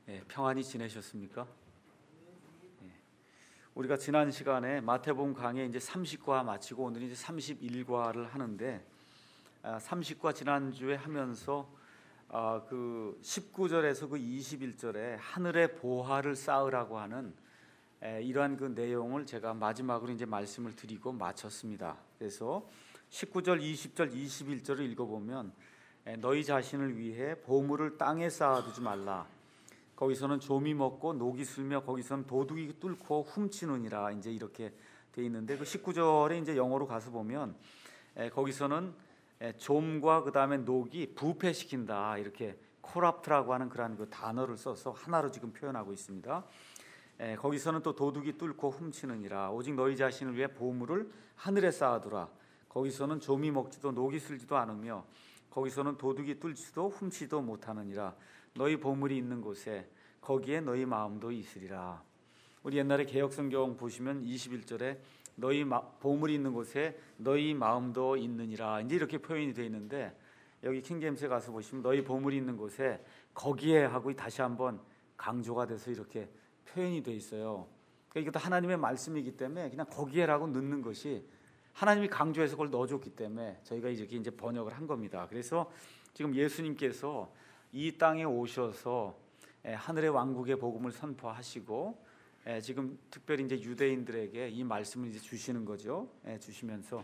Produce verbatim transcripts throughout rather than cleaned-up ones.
네, 평안히 지내셨습니까? 네. 우리가 지난 시간에 마태복음 강의 이제 삼십 과 마치고 오늘 이제 삼십일 과를 하는데 아, 삼십 과 지난주에 하면서 아, 그 십구 절에서 그 이십일 절에 하늘의 보화를 쌓으라고 하는 에, 이러한 그 내용을 제가 마지막으로 이제 말씀을 드리고 마쳤습니다. 그래서 십구 절, 이십 절, 이십일 절을 읽어보면 에, 너희 자신을 위해 보물을 땅에 쌓아두지 말라. 거기서는 조미 먹고 녹이 슬며 거기서는 도둑이 뚫고 훔치느니라. 이제 이렇게 돼 있는데 그 십구 절에 이제 영어로 가서 보면 에, 거기서는 에, 좀과 그 다음에 녹이 부패시킨다. 이렇게 코랍트라고 하는 그런 그 단어를 써서 하나로 지금 표현하고 있습니다. 에, 거기서는 또 도둑이 뚫고 훔치느니라. 오직 너희 자신을 위해 보물을 하늘에 쌓아두라. 거기서는 조미 먹지도 녹이 슬지도 않으며 거기서는 도둑이 뚫지도 훔치도 못하느니라. 너희 보물이 있는 곳에 거기에 너희 마음도 있으리라. 우리 옛날에 개역성경 보시면 이십일 절에 너희 마, 보물이 있는 곳에 너희 마음도 있느니라. 이제 이렇게 표현이 되어 있는데 여기 킹제임스에 가서 보시면 너희 보물이 있는 곳에 거기에 하고 다시 한번 강조가 돼서 이렇게 표현이 되어 있어요. 그러니까 이것도 하나님의 말씀이기 때문에 그냥 거기에라고 넣는 것이 하나님이 강조해서 그걸 넣어줬기 때문에 저희가 이렇게 이제 번역을 한 겁니다. 그래서 지금 예수님께서 이 땅에 오셔서 하늘의 왕국의 복음을 선포하시고 지금 특별히 이제 유대인들에게 이 말씀을 이제 주시는 거죠. 주시면서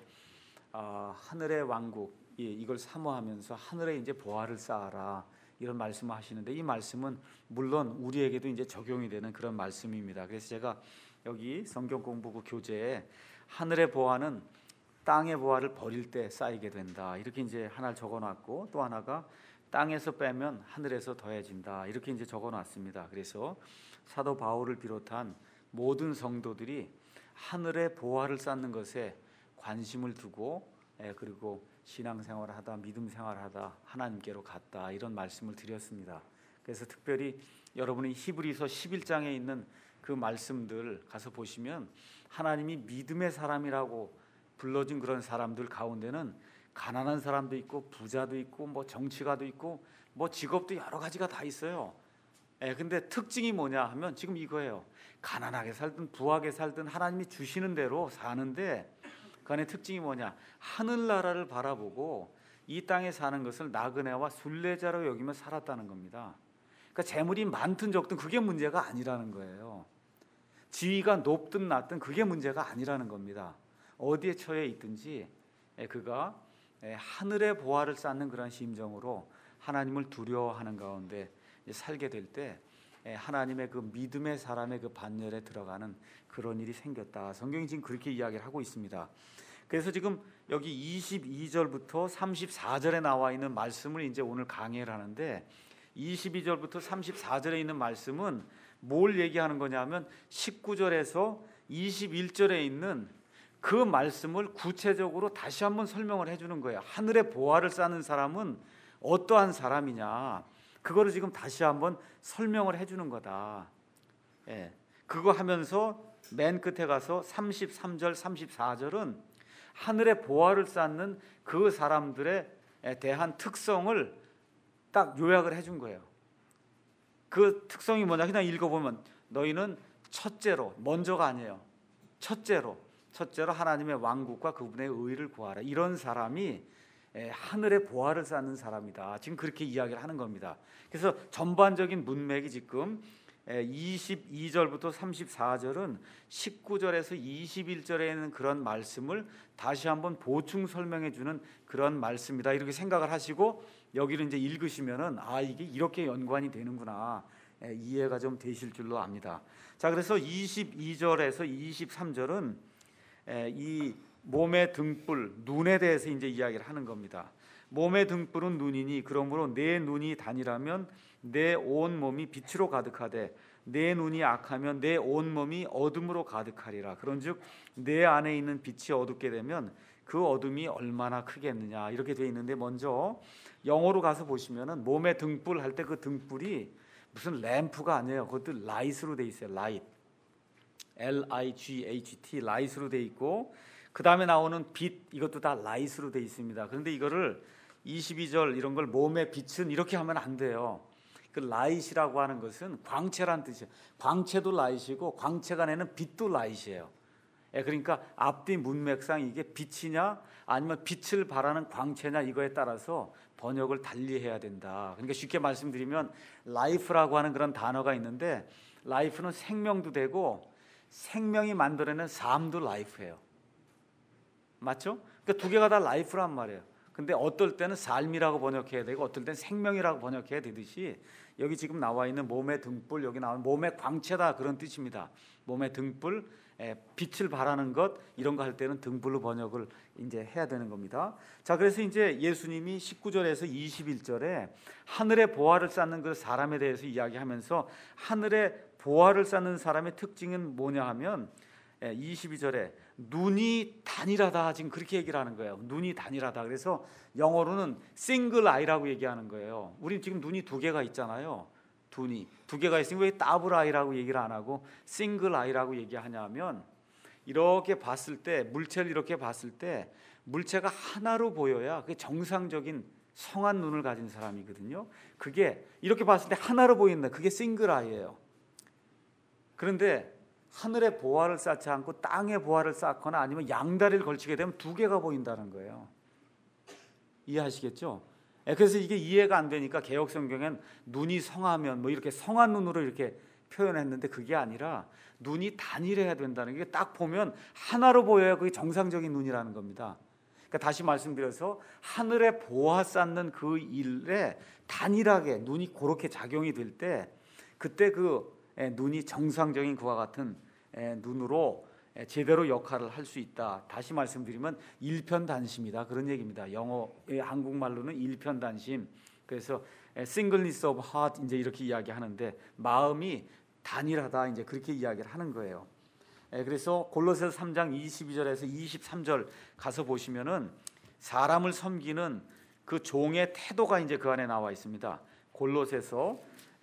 하늘의 왕국 이걸 사모하면서 하늘에 이제 보화를 쌓아라 이런 말씀을 하시는데 이 말씀은 물론 우리에게도 이제 적용이 되는 그런 말씀입니다. 그래서 제가 여기 성경 공부 그 교재에 하늘의 보화는 땅의 보화를 버릴 때 쌓이게 된다 이렇게 이제 하나를 적어놨고 또 하나가 땅에서 빼면 하늘에서 더해진다 이렇게 이제 적어놨습니다. 그래서 사도 바울을 비롯한 모든 성도들이 하늘의 보화를 쌓는 것에 관심을 두고 그리고 신앙생활을 하다 믿음 생활을 하다 하나님께로 갔다 이런 말씀을 드렸습니다. 그래서 특별히 여러분이 히브리서 십일 장에 있는 그 말씀들 가서 보시면 하나님이 믿음의 사람이라고 불러준 그런 사람들 가운데는 가난한 사람도 있고 부자도 있고 뭐 정치가도 있고 뭐 직업도 여러 가지가 다 있어요. 예, 근데 특징이 뭐냐 하면 지금 이거예요. 가난하게 살든 부하게 살든 하나님이 주시는 대로 사는데 그 안에 특징이 뭐냐? 하늘나라를 바라보고 이 땅에 사는 것을 나그네와 순례자로 여기며 살았다는 겁니다. 그러니까 재물이 많든 적든 그게 문제가 아니라는 거예요. 지위가 높든 낮든 그게 문제가 아니라는 겁니다. 어디에 처해 있든지 그가 하늘의 보화를 쌓는 그런 심정으로 하나님을 두려워하는 가운데 살게 될 때 하나님의 그 믿음의 사람의 그 반열에 들어가는 그런 일이 생겼다. 성경이 지금 그렇게 이야기를 하고 있습니다. 그래서 지금 여기 이십이 절부터 삼십사 절에 나와 있는 말씀을 이제 오늘 강의를 하는데 이십이 절부터 삼십사 절에 있는 말씀은 뭘 얘기하는 거냐면 십구 절에서 이십일 절에 있는 그 말씀을 구체적으로 다시 한번 설명을 해주는 거예요. 하늘의 보화를 쌓는 사람은 어떠한 사람이냐 그거를 지금 다시 한번 설명을 해주는 거다. 예, 그거 하면서 맨 끝에 가서 삼십삼 절 삼십사 절은 하늘의 보화를 쌓는 그 사람들에 대한 특성을 딱 요약을 해준 거예요. 그 특성이 뭐냐 그냥 읽어보면 너희는 첫째로 먼저가 아니에요. 첫째로 첫째로 하나님의 왕국과 그분의 의를 구하라. 이런 사람이 하늘의 보화를 쌓는 사람이다. 지금 그렇게 이야기를 하는 겁니다. 그래서 전반적인 문맥이 지금 이십이 절부터 삼십사 절은 십구 절에서 이십일 절에 있는 그런 말씀을 다시 한번 보충 설명해 주는 그런 말씀이다. 이렇게 생각을 하시고 여기를 이제 읽으시면은 아 이게 이렇게 연관이 되는구나. 이해가 좀 되실 줄로 압니다. 자, 그래서 이십이 절에서 이십삼 절은 이 몸의 등불, 눈에 대해서 이제 이야기를 하는 겁니다. 몸의 등불은 눈이니 그러므로 내 눈이 단이라면 내 온 몸이 빛으로 가득하되 내 눈이 악하면 내 온 몸이 어둠으로 가득하리라. 그런즉 내 안에 있는 빛이 어둡게 되면 그 어둠이 얼마나 크겠느냐 이렇게 되어 있는데 먼저 영어로 가서 보시면은 몸의 등불 할 때 그 등불이 무슨 램프가 아니에요. 그것도 라이트로 되어 있어요. 라이트. 엘 아이 지 에이치 티 라이트로 돼 있고 그 다음에 나오는 빛 이것도 다 라이트로 돼 있습니다. 그런데 이거를 이십이 절 이런 걸 몸의 빛은 이렇게 하면 안 돼요. 그 라이트라고 하는 것은 광채란 뜻이에요. 광채도 라이트이고 광채가 내는 빛도 라이트예요. 예, 그러니까 앞뒤 문맥상 이게 빛이냐 아니면 빛을 발하는 광채냐 이거에 따라서 번역을 달리해야 된다. 그러니까 쉽게 말씀드리면 life라고 하는 그런 단어가 있는데 life는 생명도 되고 생명이 만들어낸 삶도 life예요. 맞죠? 그러니까 두 개가 다 life란 말이에요. 근데 어떨 때는 삶이라고 번역해야 되고 어떨 때는 생명이라고 번역해야 되듯이 여기 지금 나와 있는 몸의 등불, 여기 나오는 몸의 광채다 그런 뜻입니다. 몸의 등불, 빛을 발하는 것 이런 거 할 때는 등불로 번역을 이제 해야 되는 겁니다. 자, 그래서 이제 예수님이 십구 절에서 이십일 절에 하늘의 보화를 쌓는 그 사람에 대해서 이야기하면서 하늘의 보화를 쌓는 사람의 특징은 뭐냐 하면 이십이 절에 눈이 단일하다 지금 그렇게 얘기를 하는 거예요. 눈이 단일하다. 그래서 영어로는 싱글 아이라고 얘기하는 거예요. 우리 지금 눈이 두 개가 있잖아요. 눈이 두 개가 있으면 왜 더블 아이라고 얘기를 안 하고 싱글 아이라고 얘기하냐면 이렇게 봤을 때 물체를 이렇게 봤을 때 물체가 하나로 보여야 그게 정상적인 성한 눈을 가진 사람이거든요. 그게 이렇게 봤을 때 하나로 보인다. 그게 싱글 아이예요. 그런데 하늘의 보화를 쌓지 않고 땅의 보화를 쌓거나 아니면 양다리를 걸치게 되면 두 개가 보인다는 거예요. 이해하시겠죠? 그래서 이게 이해가 안 되니까 개역 성경엔 눈이 성하면 뭐 이렇게 성한 눈으로 이렇게 표현했는데 그게 아니라 눈이 단일해야 된다는 게 딱 보면 하나로 보여야 그게 정상적인 눈이라는 겁니다. 그러니까 다시 말씀드려서 하늘의 보화 쌓는 그 일에 단일하게 눈이 그렇게 작용이 될 때 그때 그 눈이 정상적인 그와 같은 눈으로 제대로 역할을 할 수 있다. 다시 말씀드리면 일편단심이다 그런 얘기입니다. 영어, 한국말로는 일편단심. 그래서 singleness of heart 이제 이렇게 이야기하는데 마음이 단일하다 이제 그렇게 이야기를 하는 거예요. 그래서 골로새서 삼 장 이십이 절에서 이십삼 절 가서 보시면은 사람을 섬기는 그 종의 태도가 이제 그 안에 나와 있습니다. 골로새서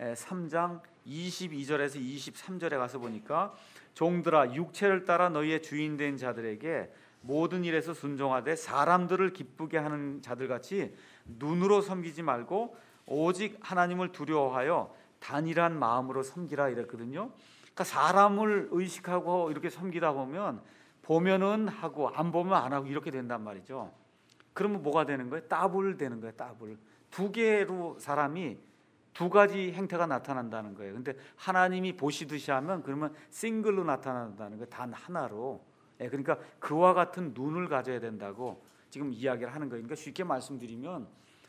삼 장 이십이 절에서 이십삼 절에 가서 보니까 종들아 육체를 따라 너희의 주인 된 자들에게 모든 일에서 순종하되 사람들을 기쁘게 하는 자들같이 눈으로 섬기지 말고 오직 하나님을 두려워하여 단일한 마음으로 섬기라 이랬거든요. 그러니까 사람을 의식하고 이렇게 섬기다 보면 보면은 하고 안 보면 안 하고 이렇게 된단 말이죠. 그러면 뭐가 되는 거예요? 더블 되는 거예요. 더블. 두 개로 사람이 두 가지 행태가 나타난다는 거예요. 근데 하나님이 보시듯이 하면 그러면 싱글로 나타난다는 거예요. 단 하나로. 예, 그러니까 그와 같은 눈을 가져야 된다고 지금 이야기를 하는 거예요. 그러니까 쉽게 말씀드리면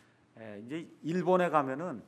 예, 이제 일본에 가면은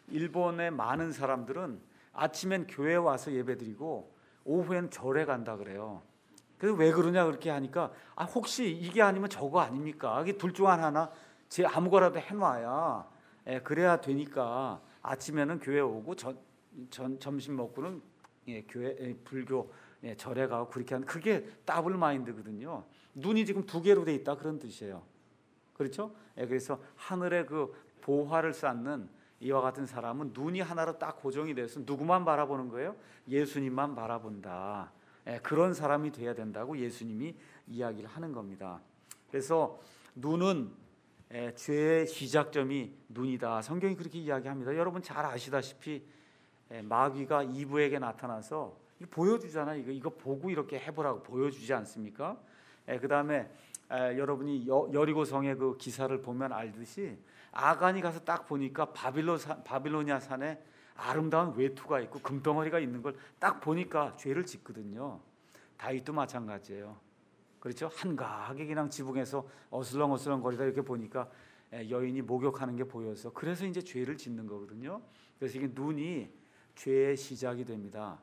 일본의 많은 사람들은 아침엔 교회 와서 예배드리고 오후엔 절에 간다 그래요. 그래서 왜 그러냐 그렇게 하니까 아 혹시 이게 아니면 저거 아닙니까? 이게 둘 중 하나 제 아무거라도 해놔야 예, 그래야 되니까 아침에는 교회 오고 전, 전, 점심 먹고는 예, 교회 예, 불교 예, 절에 가고 그렇게 하는 그게 더블 마인드거든요. 눈이 지금 두 개로 돼 있다 그런 뜻이에요. 그렇죠? 예, 그래서 하늘의 그 보화를 쌓는 이와 같은 사람은 눈이 하나로 딱 고정이 돼서 누구만 바라보는 거예요? 예수님만 바라본다. 예, 그런 사람이 돼야 된다고 예수님이 이야기를 하는 겁니다. 그래서 눈은 예, 죄의 시작점이 눈이다. 성경이 그렇게 이야기합니다. 여러분 잘 아시다시피 예, 마귀가 이브에게 나타나서 이거 보여주잖아요. 이거 이거 보고 이렇게 해보라고 보여주지 않습니까? 예, 그 다음에 여러분이 여, 여리고 성의 그 기사를 보면 알듯이 아간이 가서 딱 보니까 바빌로 사, 바빌로니아 산에 아름다운 외투가 있고 금덩어리가 있는 걸 딱 보니까 죄를 짓거든요. 다윗도 마찬가지예요. 그렇죠? 한가하게 그냥 지붕에서 어슬렁어슬렁 거리다 이렇게 보니까 여인이 목욕하는 게 보여서 그래서 이제 죄를 짓는 거거든요. 그래서 이게 눈이 죄의 시작이 됩니다.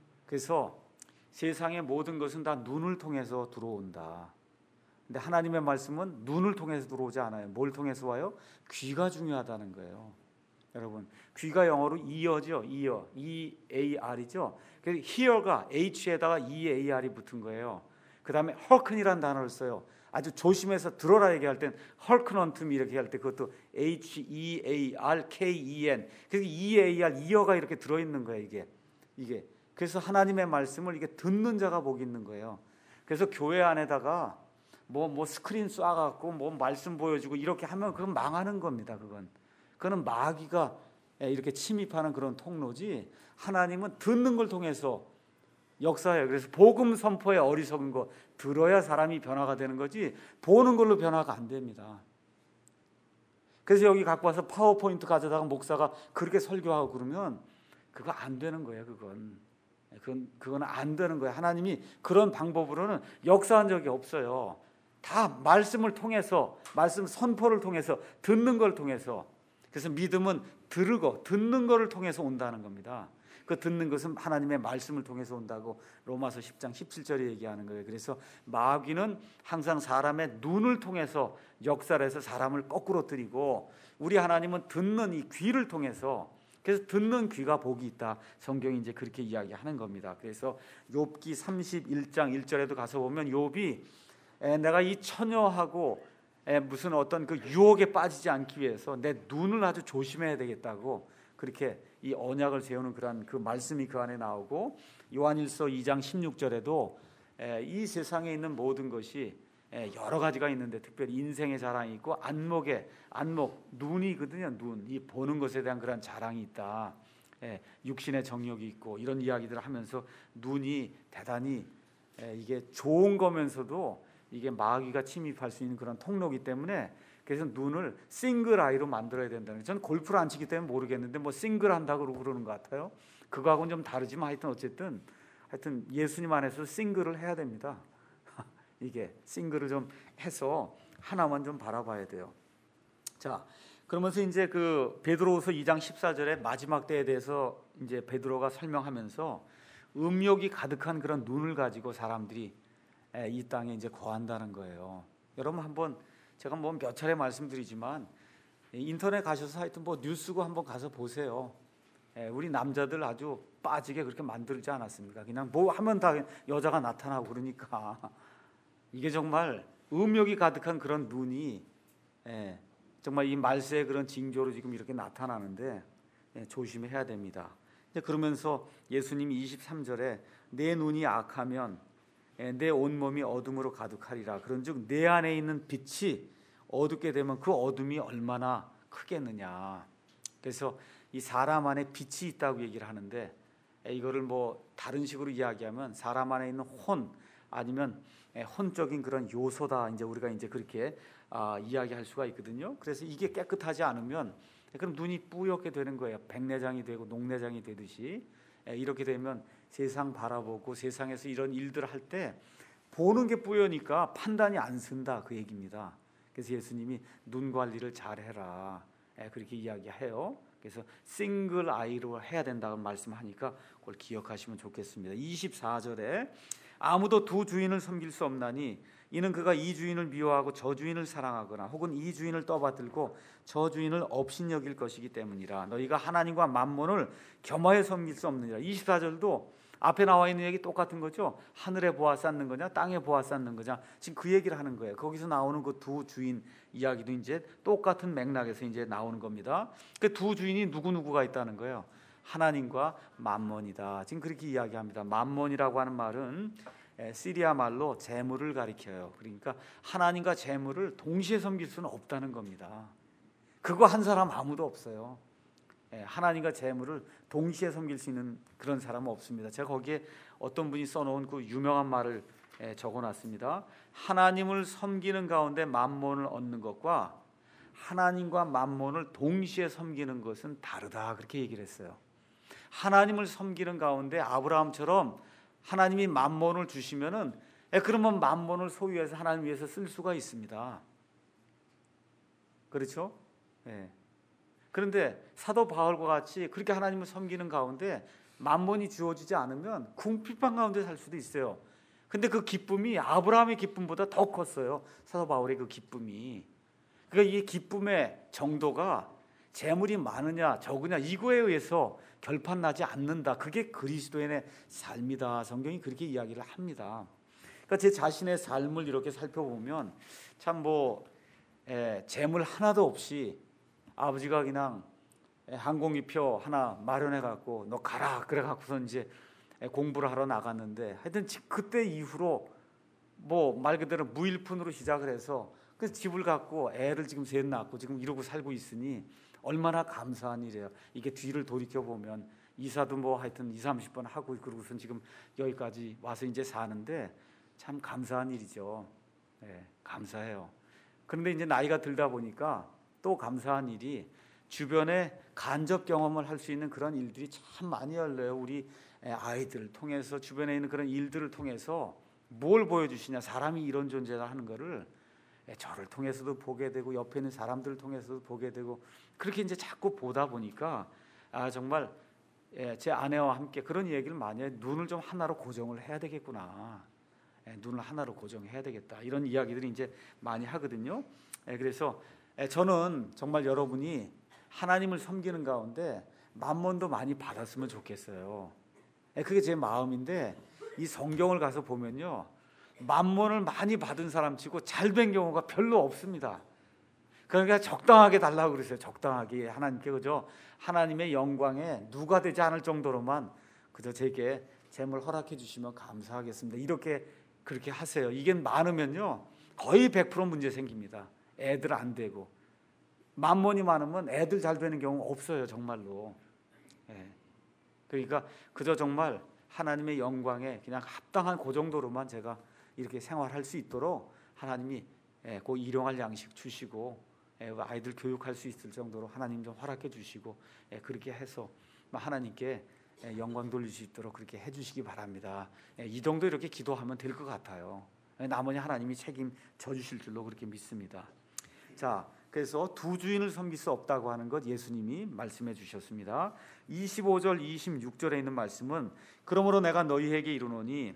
그래서 세상의 모든 것은 다 눈을 통해서 들어온다. 근데 하나님의 말씀은 눈을 통해서 들어오지 않아요. 뭘 통해서 와요? 귀가 중요하다는 거예요. 여러분 귀가 영어로 ear죠. ear, E A R이죠. 그래서 hear가 H에다가 E A R이 붙은 거예요. 그 다음에 hearken이라는 단어를 써요. 아주 조심해서 들어라 얘기할 땐 hearken unto me 이렇게 할 때 그것도 H E A R K E N 그래서 E A R, ear가 이렇게 들어있는 거예요. 이게 이게 그래서 하나님의 말씀을 이게 듣는 자가 복이 있는 거예요. 그래서 교회 안에다가 뭐, 뭐 스크린 쏴갖고 뭐 말씀 보여주고 이렇게 하면 그건 망하는 겁니다. 그건 그거는 마귀가 이렇게 침입하는 그런 통로지, 하나님은 듣는 걸 통해서 역사해요. 그래서 복음 선포에 어리석은 거 들어야 사람이 변화가 되는 거지, 보는 걸로 변화가 안 됩니다. 그래서 여기 갖고 와서 파워포인트 가져다가 목사가 그렇게 설교하고 그러면 그거 안 되는 거예요. 그건 그건 그건 안 되는 거예요. 하나님이 그런 방법으로는 역사한 적이 없어요. 다 말씀을 통해서, 말씀 선포를 통해서, 듣는 걸 통해서. 그래서 믿음은 들고 듣는 것을 통해서 온다는 겁니다. 그 듣는 것은 하나님의 말씀을 통해서 온다고 로마서 십 장 십칠 절에 얘기하는 거예요. 그래서 마귀는 항상 사람의 눈을 통해서 역사를 해서 사람을 거꾸로 들이고, 우리 하나님은 듣는 이 귀를 통해서, 그래서 듣는 귀가 복이 있다. 성경이 이제 그렇게 이야기하는 겁니다. 그래서 욥기 삼십일 장 일 절에도 가서 보면 욥이 내가 이 처녀하고 무슨 어떤 그 유혹에 빠지지 않기 위해서 내 눈을 아주 조심해야 되겠다고 그렇게 이 언약을 세우는 그런 그 말씀이 그 안에 나오고, 요한일서 이 장 십육 절에도 이 세상에 있는 모든 것이 여러 가지가 있는데 특별히 인생의 자랑이 있고 안목의 안목 눈이거든요. 눈, 이 보는 것에 대한 그런 자랑이 있다. 육신의 정욕이 있고 이런 이야기들을 하면서 눈이 대단히 이게 좋은 거면서도 이게 마귀가 침입할 수 있는 그런 통로이기 때문에, 그래서 눈을 싱글 아이로 만들어야 된다는 거예요. 저는 골프를 안 치기 때문에 모르겠는데 뭐 싱글 한다고 그러는 것 같아요. 그거하고는 좀 다르지만 하여튼 어쨌든 하여튼 예수님 안에서 싱글을 해야 됩니다. 이게 싱글을 좀 해서 하나만 좀 바라봐야 돼요. 자, 그러면서 이제 그 베드로후서 이 장 십사 절에 마지막 때에 대해서 이제 베드로가 설명하면서 음욕이 가득한 그런 눈을 가지고 사람들이 이 땅에 이제 거한다는 거예요. 여러분 한번 제가 뭐 몇 차례 말씀드리지만 인터넷 가셔서 하여튼 뭐 뉴스고 한번 가서 보세요. 우리 남자들 아주 빠지게 그렇게 만들지 않았습니까? 그냥 뭐 하면 다 여자가 나타나고 그러니까 이게 정말 음욕이 가득한 그런 눈이 정말 이 말세의 그런 징조로 지금 이렇게 나타나는데 조심해야 됩니다. 그러면서 예수님이 이십삼 절에 내 눈이 악하면 내 온몸이 어둠으로 가득하리라. 그런즉 내 안에 있는 빛이 어둡게 되면 그 어둠이 얼마나 크겠느냐. 그래서 이 사람 안에 빛이 있다고 얘기를 하는데, 이거를 뭐 다른 식으로 이야기하면 사람 안에 있는 혼 아니면 혼적인 그런 요소다. 이제 우리가 이제 그렇게 아, 이야기할 수가 있거든요. 그래서 이게 깨끗하지 않으면 그럼 눈이 뿌옇게 되는 거예요. 백내장이 되고 녹내장이 되듯이. 이렇게 되면 세상 바라보고 세상에서 이런 일들을 할 때 보는 게 뿌여니까 판단이 안 쓴다, 그 얘기입니다. 그래서 예수님이 눈 관리를 잘해라 그렇게 이야기해요. 그래서 싱글 아이로 해야 된다고 말씀하니까 그걸 기억하시면 좋겠습니다. 이십사 절에 아무도 두 주인을 섬길 수 없나니 이는 그가 이 주인을 미워하고 저 주인을 사랑하거나 혹은 이 주인을 떠받들고 저 주인을 업신여길 것이기 때문이라. 너희가 하나님과 만몬을 겸하여 섬길 수 없느니라. 이십사 절도 앞에 나와 있는 얘기 똑같은 거죠. 하늘에 보아 쌓는 거냐 땅에 보아 쌓는 거냐, 지금 그 얘기를 하는 거예요. 거기서 나오는 그 두 주인 이야기도 이제 똑같은 맥락에서 이제 나오는 겁니다. 그 두 주인이 누구누구가 있다는 거예요. 하나님과 만몬이다. 지금 그렇게 이야기합니다. 만몬이라고 하는 말은 시리아 말로 재물을 가리켜요. 그러니까 하나님과 재물을 동시에 섬길 수는 없다는 겁니다. 그거 한 사람 아무도 없어요. 하나님과 재물을 동시에 섬길 수 있는 그런 사람은 없습니다. 제가 거기에 어떤 분이 써놓은 그 유명한 말을 적어놨습니다. 하나님을 섬기는 가운데 만몬을 얻는 것과 하나님과 만몬을 동시에 섬기는 것은 다르다, 그렇게 얘기를 했어요. 하나님을 섬기는 가운데 아브라함처럼 하나님이 만몬을 주시면은 그러면 만몬을 소유해서 하나님 위해서 쓸 수가 있습니다. 그렇죠? 예. 그런데 사도 바울과 같이 그렇게 하나님을 섬기는 가운데 만몬이 주어지지 않으면 궁핍한 가운데 살 수도 있어요. 근데 그 기쁨이 아브라함의 기쁨보다 더 컸어요. 사도 바울의 그 기쁨이. 그러니까 이 기쁨의 정도가 재물이 많으냐 적으냐 이거에 의해서 결판나지 않는다. 그게 그리스도인의 삶이다. 성경이 그렇게 이야기를 합니다. 그러니까 제 자신의 삶을 이렇게 살펴보면 참 뭐 재물 하나도 없이 아버지가 그냥 항공기표 하나 마련해 갖고 너 가라 그래 갖고서 이제 공부를 하러 나갔는데, 하여튼 그때 이후로 뭐 말 그대로 무일푼으로 시작을 해서 그 집을 갖고 애를 지금 셋 낳고 지금 이러고 살고 있으니 얼마나 감사한 일이에요. 이게 뒤를 돌이켜 보면 이사도 뭐 하여튼 이삼십 번 하고 그러고선 지금 여기까지 와서 이제 사는데 참 감사한 일이죠. 네, 감사해요. 그런데 이제 나이가 들다 보니까 또 감사한 일이 주변에 간접 경험을 할 수 있는 그런 일들이 참 많이 열려요. 우리 아이들을 통해서 주변에 있는 그런 일들을 통해서 뭘 보여주시냐, 사람이 이런 존재다 하는 거를 저를 통해서도 보게 되고 옆에 있는 사람들을 통해서도 보게 되고 그렇게 이제 자꾸 보다 보니까 아 정말 제 아내와 함께 그런 얘기를 많이 해요. 눈을 좀 하나로 고정을 해야 되겠구나. 눈을 하나로 고정해야 되겠다. 이런 이야기들이 이제 많이 하거든요. 그래서 저는 정말 여러분이 하나님을 섬기는 가운데 만몬도 많이 받았으면 좋겠어요. 그게 제 마음인데 이 성경을 가서 보면요, 만몬을 많이 받은 사람치고 잘 된 경우가 별로 없습니다. 그러니까 적당하게 달라고 그랬어요. 적당하게 하나님께 그저 하나님의 영광에 누가 되지 않을 정도로만 그저 제게 재물 허락해 주시면 감사하겠습니다. 이렇게 그렇게 하세요. 이게 많으면요 거의 백 퍼센트 문제 생깁니다. 애들 안 되고 만몬이 많으면 애들 잘 되는 경우 없어요. 정말로. 예. 그러니까 그저 정말 하나님의 영광에 그냥 합당한 그 정도로만 제가 이렇게 생활할 수 있도록 하나님이 그 일용할 양식 주시고 아이들 교육할 수 있을 정도로 하나님 좀 허락해 주시고 그렇게 해서 하나님께 영광 돌릴 수 있도록 그렇게 해주시기 바랍니다. 이 정도 이렇게 기도하면 될 것 같아요. 나머지 하나님이 책임져 주실 줄로 그렇게 믿습니다. 자, 그래서 두 주인을 섬길 수 없다고 하는 것 예수님이 말씀해 주셨습니다. 이십오 절 이십육 절에 있는 말씀은 그러므로 내가 너희에게 이르노니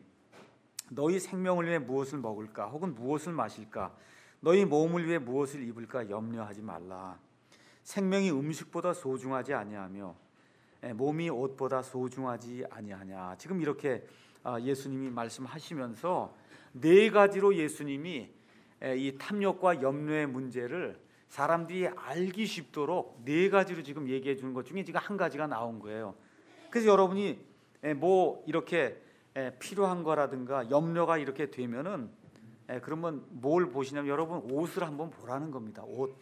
너희 생명을 위해 무엇을 먹을까 혹은 무엇을 마실까 너희 몸을 위해 무엇을 입을까 염려하지 말라. 생명이 음식보다 소중하지 아니하며 몸이 옷보다 소중하지 아니하냐. 지금 이렇게 예수님이 말씀하시면서 네 가지로 예수님이 이 탐욕과 염려의 문제를 사람들이 알기 쉽도록 네 가지로 지금 얘기해 주는 것 중에 지금 한 가지가 나온 거예요. 그래서 여러분이 뭐 이렇게 필요한 거라든가 염려가 이렇게 되면은 그러면 뭘 보시냐면 여러분 옷을 한번 보라는 겁니다. 옷.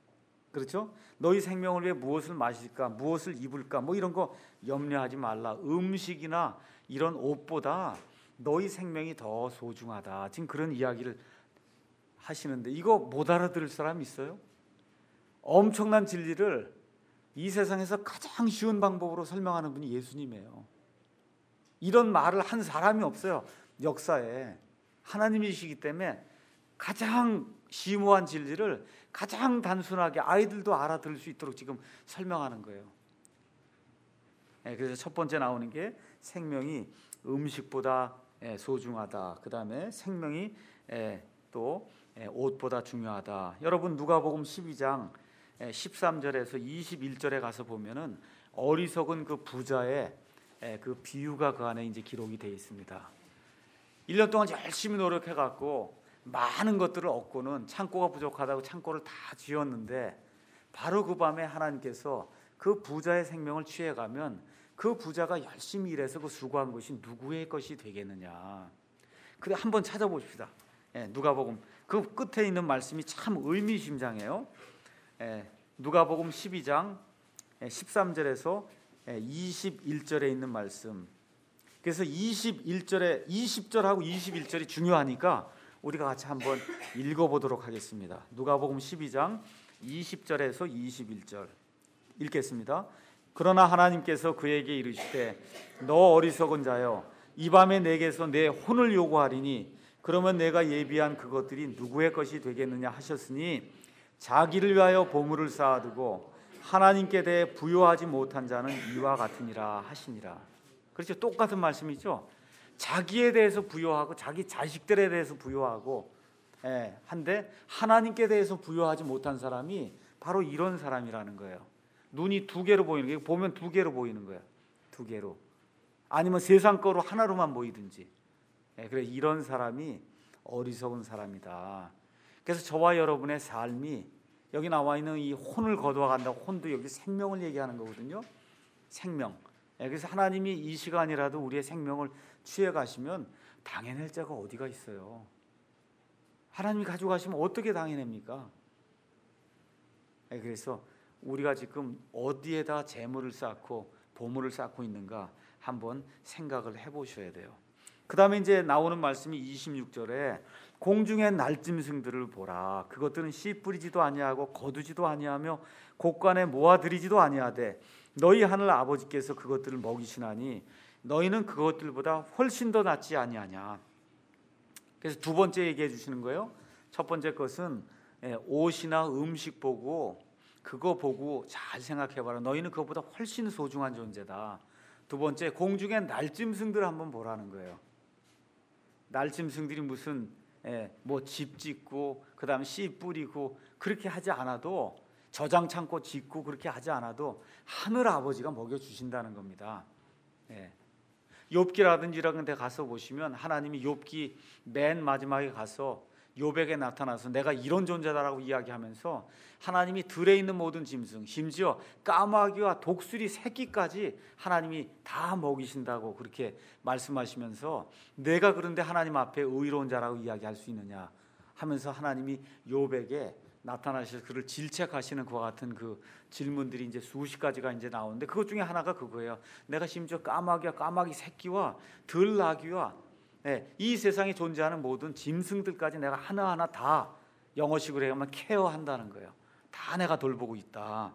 그렇죠? 너희 생명을 위해 무엇을 마실까, 무엇을 입을까, 뭐 이런 거 염려하지 말라. 음식이나 이런 옷보다 너희 생명이 더 소중하다. 지금 그런 이야기를 하시는데 이거 못 알아들을 사람 있어요? 엄청난 진리를 이 세상에서 가장 쉬운 방법으로 설명하는 분이 예수님이에요. 이런 말을 한 사람이 없어요. 역사에. 하나님이시기 때문에 가장 심오한 진리를 가장 단순하게 아이들도 알아들을 수 있도록 지금 설명하는 거예요. 그래서 첫 번째 나오는 게 생명이 음식보다 소중하다. 그 다음에 생명이 또 옷보다 중요하다. 여러분 누가복음 십이 장 십삼 절에서 이십일 절에 가서 보면은 어리석은 그 부자의 그 비유가 그 안에 이제 기록이 되어 있습니다. 일 년 동안 열심히 노력해 갖고 많은 것들을 얻고는 창고가 부족하다고 창고를 다 지었는데 바로 그 밤에 하나님께서 그 부자의 생명을 취해가면 그 부자가 열심히 일해서 그 수고한 것이 누구의 것이 되겠느냐. 그래 한번 찾아보십시다. 예, 누가복음 그 끝에 있는 말씀이 참 의미심장해요. 예, 누가복음 십이 장 십삼 절에서 이십일 절에 있는 말씀. 그래서 이십일 절에 이십 절하고 이십일 절이 중요하니까 우리가 같이 한번 읽어보도록 하겠습니다. 누가복음 십이 장 이십 절에서 이십일 절 읽겠습니다. 그러나 하나님께서 그에게 이르시되 너 어리석은 자여 이 밤에 내게서 내 혼을 요구하리니 그러면 내가 예비한 그것들이 누구의 것이 되겠느냐 하셨으니 자기를 위하여 보물을 쌓아두고 하나님께 대해 부요하지 못한 자는 이와 같으니라 하시니라. 그렇죠? 똑같은 말씀이죠. 자기에 대해서 부요하고 자기 자식들에 대해서 부요하고 예, 한데 하나님께 대해서 부요하지 못한 사람이 바로 이런 사람이라는 거예요. 눈이 두 개로 보이는 게 보면 두 개로 보이는 거예요. 두 개로. 아니면 세상 거로 하나로만 보이든지. 예, 그래 이런 사람이 어리석은 사람이다. 그래서 저와 여러분의 삶이 여기 나와 있는 이 혼을 거두어 간다고 혼도 여기 생명을 얘기하는 거거든요. 생명. 예, 그래서 하나님이 이 시간이라도 우리의 생명을 취해 가시면 당해낼 자가 어디가 있어요. 하나님이 가져가시면 어떻게 당해냅니까? 예, 그래서 우리가 지금 어디에다 재물을 쌓고 보물을 쌓고 있는가 한번 생각을 해보셔야 돼요. 그 다음에 이제 나오는 말씀이 이십육 절에 공중의 날짐승들을 보라. 그것들은 씨 뿌리지도 아니하고 거두지도 아니하며 곡간에 모아들이지도 아니하되 너희 하늘 아버지께서 그것들을 먹이시나니 너희는 그것들보다 훨씬 더 낫지 아니하냐. 그래서 두 번째 얘기해 주시는 거예요. 첫 번째 것은 옷이나 음식 보고 그거 보고 잘 생각해봐라. 너희는 그것보다 훨씬 소중한 존재다. 두 번째, 공중의 날짐승들 한번 보라는 거예요. 날짐승들이 무슨 뭐 집 짓고 그 다음 씨 뿌리고 그렇게 하지 않아도, 저장 창고 짓고 그렇게 하지 않아도 하늘 아버지가 먹여주신다는 겁니다. 예. 욥기라든지 이런 데 가서 보시면 하나님이 욥기 맨 마지막에 가서 욥에게 나타나서 내가 이런 존재다라고 이야기하면서 하나님이 들에 있는 모든 짐승, 심지어 까마귀와 독수리 새끼까지 하나님이 다 먹이신다고 그렇게 말씀하시면서 내가 그런데 하나님 앞에 의로운 자라고 이야기할 수 있느냐 하면서 하나님이 욥에게 나타나셔서 그를 질책하시는 그와 같은 그 질문들이 이제 수십 가지가 이제 나오는데 그것 중에 하나가 그거예요. 내가 심지어 까마귀와 까마귀 새끼와 들나귀와 네, 이 세상에 존재하는 모든 짐승들까지 내가 하나하나 다 영어식으로 하면 케어한다는 거예요. 다 내가 돌보고 있다.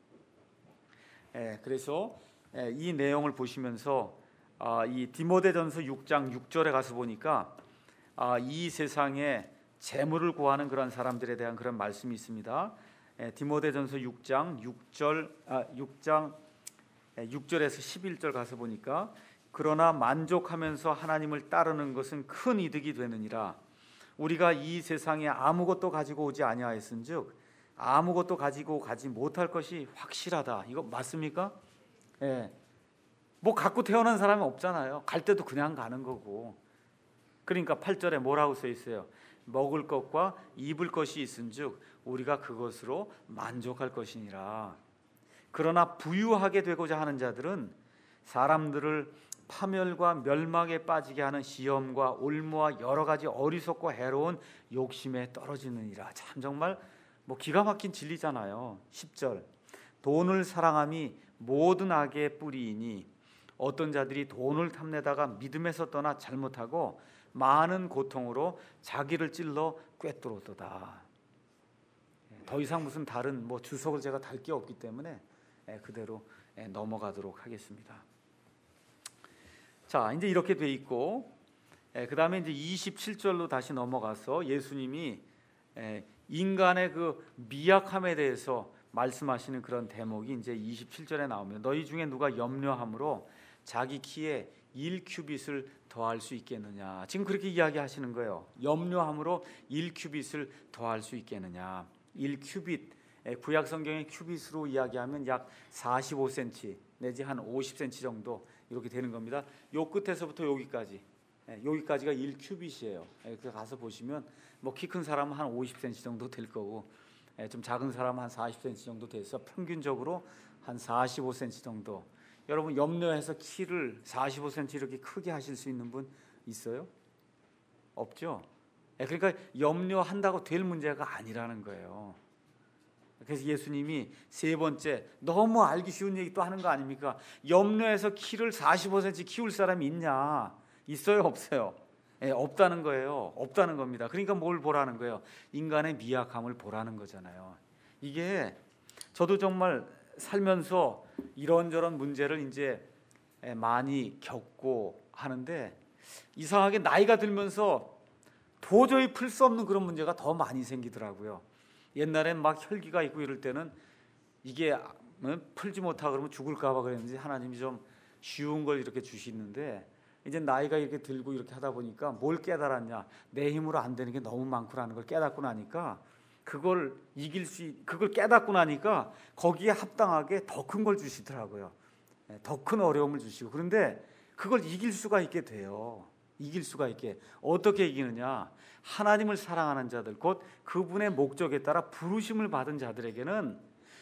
네, 그래서 네, 이 내용을 보시면서 아, 이 디모데전서 육 장 육 절에 가서 보니까 아, 이 세상에 재물을 구하는 그런 사람들에 대한 그런 말씀이 있습니다. 예, 디모데전서 육 장 육 절 아, 육 장 육 절에서 십일 절 가서 보니까 그러나 만족하면서 하나님을 따르는 것은 큰 이득이 되느니라. 우리가 이 세상에 아무것도 가지고 오지 아니하였은즉 아무것도 가지고 가지 못할 것이 확실하다. 이거 맞습니까? 예. 뭐 갖고 태어난 사람이 없잖아요. 갈 때도 그냥 가는 거고. 그러니까 팔 절에 뭐라고 써 있어요? 먹을 것과 입을 것이 있은즉 우리가 그것으로 만족할 것이니라. 그러나 부유하게 되고자 하는 자들은 사람들을 파멸과 멸망에 빠지게 하는 시험과 올무와 여러 가지 어리석고 해로운 욕심에 떨어지느니라. 참 정말 뭐 기가 막힌 진리잖아요. 십 절 돈을 사랑함이 모든 악의 뿌리이니 어떤 자들이 돈을 탐내다가 믿음에서 떠나 잘못하고 많은 고통으로 자기를 찔러 꿰뚫었도다. 더 이상 무슨 다른 뭐 주석을 제가 달 게 없기 때문에 그대로 넘어가도록 하겠습니다. 자, 이제 이렇게 돼 있고 그 다음에 이제 이십칠 절로 다시 넘어가서 예수님이 인간의 그 미약함에 대해서 말씀하시는 그런 대목이 이제 이십칠 절에 나오면 너희 중에 누가 염려함으로 자기 키에 일 큐빗을 더할 수 있겠느냐. 지금 그렇게 이야기하시는 거예요. 염려함으로 일 큐빗을 더할 수 있겠느냐. 일 큐빗, 구약 성경의 큐빗으로 이야기하면 약 사십오 센티미터 내지 한 오십 센티미터 정도 이렇게 되는 겁니다. 요 끝에서부터 여기까지, 여기까지가 일 큐빗이에요. 그래서 가서 보시면 뭐 키 큰 사람은 한 오십 센티미터 정도 될 거고, 좀 작은 사람은 한 사십 센티미터 정도 돼서 평균적으로 한 사십오 센티미터 정도. 여러분 염려해서 키를 사십오 센티미터 이렇게 크게 하실 수 있는 분 있어요? 없죠? 그러니까 염려한다고 될 문제가 아니라는 거예요. 그래서 예수님이 세 번째, 너무 알기 쉬운 얘기 또 하는 거 아닙니까? 염려해서 키를 사십오 센티미터 키울 사람이 있냐? 있어요? 없어요? 예, 없다는 거예요. 없다는 겁니다. 그러니까 뭘 보라는 거예요? 인간의 미약함을 보라는 거잖아요. 이게 저도 정말 살면서 이런저런 문제를 이제 많이 겪고 하는데 이상하게 나이가 들면서 도저히 풀 수 없는 그런 문제가 더 많이 생기더라고요. 옛날엔 막 혈기가 있고 이럴 때는 이게 풀지 못하고 그러면 죽을까 봐 그랬는지 하나님이 좀 쉬운 걸 이렇게 주시는데 이제 나이가 이렇게 들고 이렇게 하다 보니까 뭘 깨달았냐? 내 힘으로 안 되는 게 너무 많구나는 걸 깨닫고 나니까 그걸 이길 수, 그걸 깨닫고 나니까 거기에 합당하게 더 큰 걸 주시더라고요. 더 큰 어려움을 주시고. 그런데 그걸 이길 수가 있게 돼요. 이길 수가 있게. 어떻게 이기느냐? 하나님을 사랑하는 자들, 곧 그분의 목적에 따라 부르심을 받은 자들에게는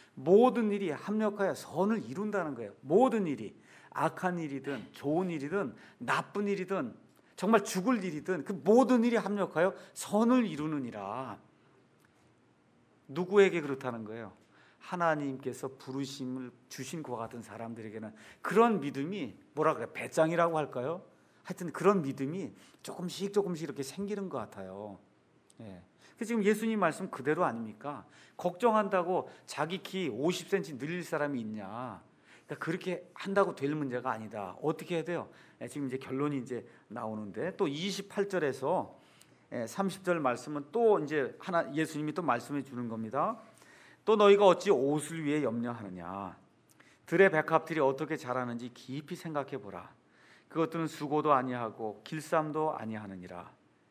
모든 일이 합력하여 선을 이룬다는 거예요. 모든 일이. 악한 일이든 좋은 일이든 나쁜 일이든 정말 죽을 일이든 그 모든 일이 합력하여 선을 이루느니라. 누구에게 그렇다는 거예요? 하나님께서 부르심을 주신 것 같은 사람들에게는 그런 믿음이 뭐라 그래, 배짱이라고 할까요? 하여튼 그런 믿음이 조금씩 조금씩 이렇게 생기는 것 같아요. 예. 지금 예수님 말씀 그대로 아닙니까? 걱정한다고 자기 키 오십 센티미터 늘릴 사람이 있냐? 그러니까 그렇게 한다고 될 문제가 아니다. 어떻게 해야 돼요? 예, 지금 이제 결론이 이제 나오는데 또 이십팔 절에서 삼십 절 말씀은 또 이제 하나 예수님이 또 말씀해 주는 겁니다. 또 너희가 어찌 옷을 위해 염려하느냐? 들의 백합들이 어떻게 자라는지 깊이 생각해 보라. 그것들은 수고도 아니하고 길쌈도 아니하느니라.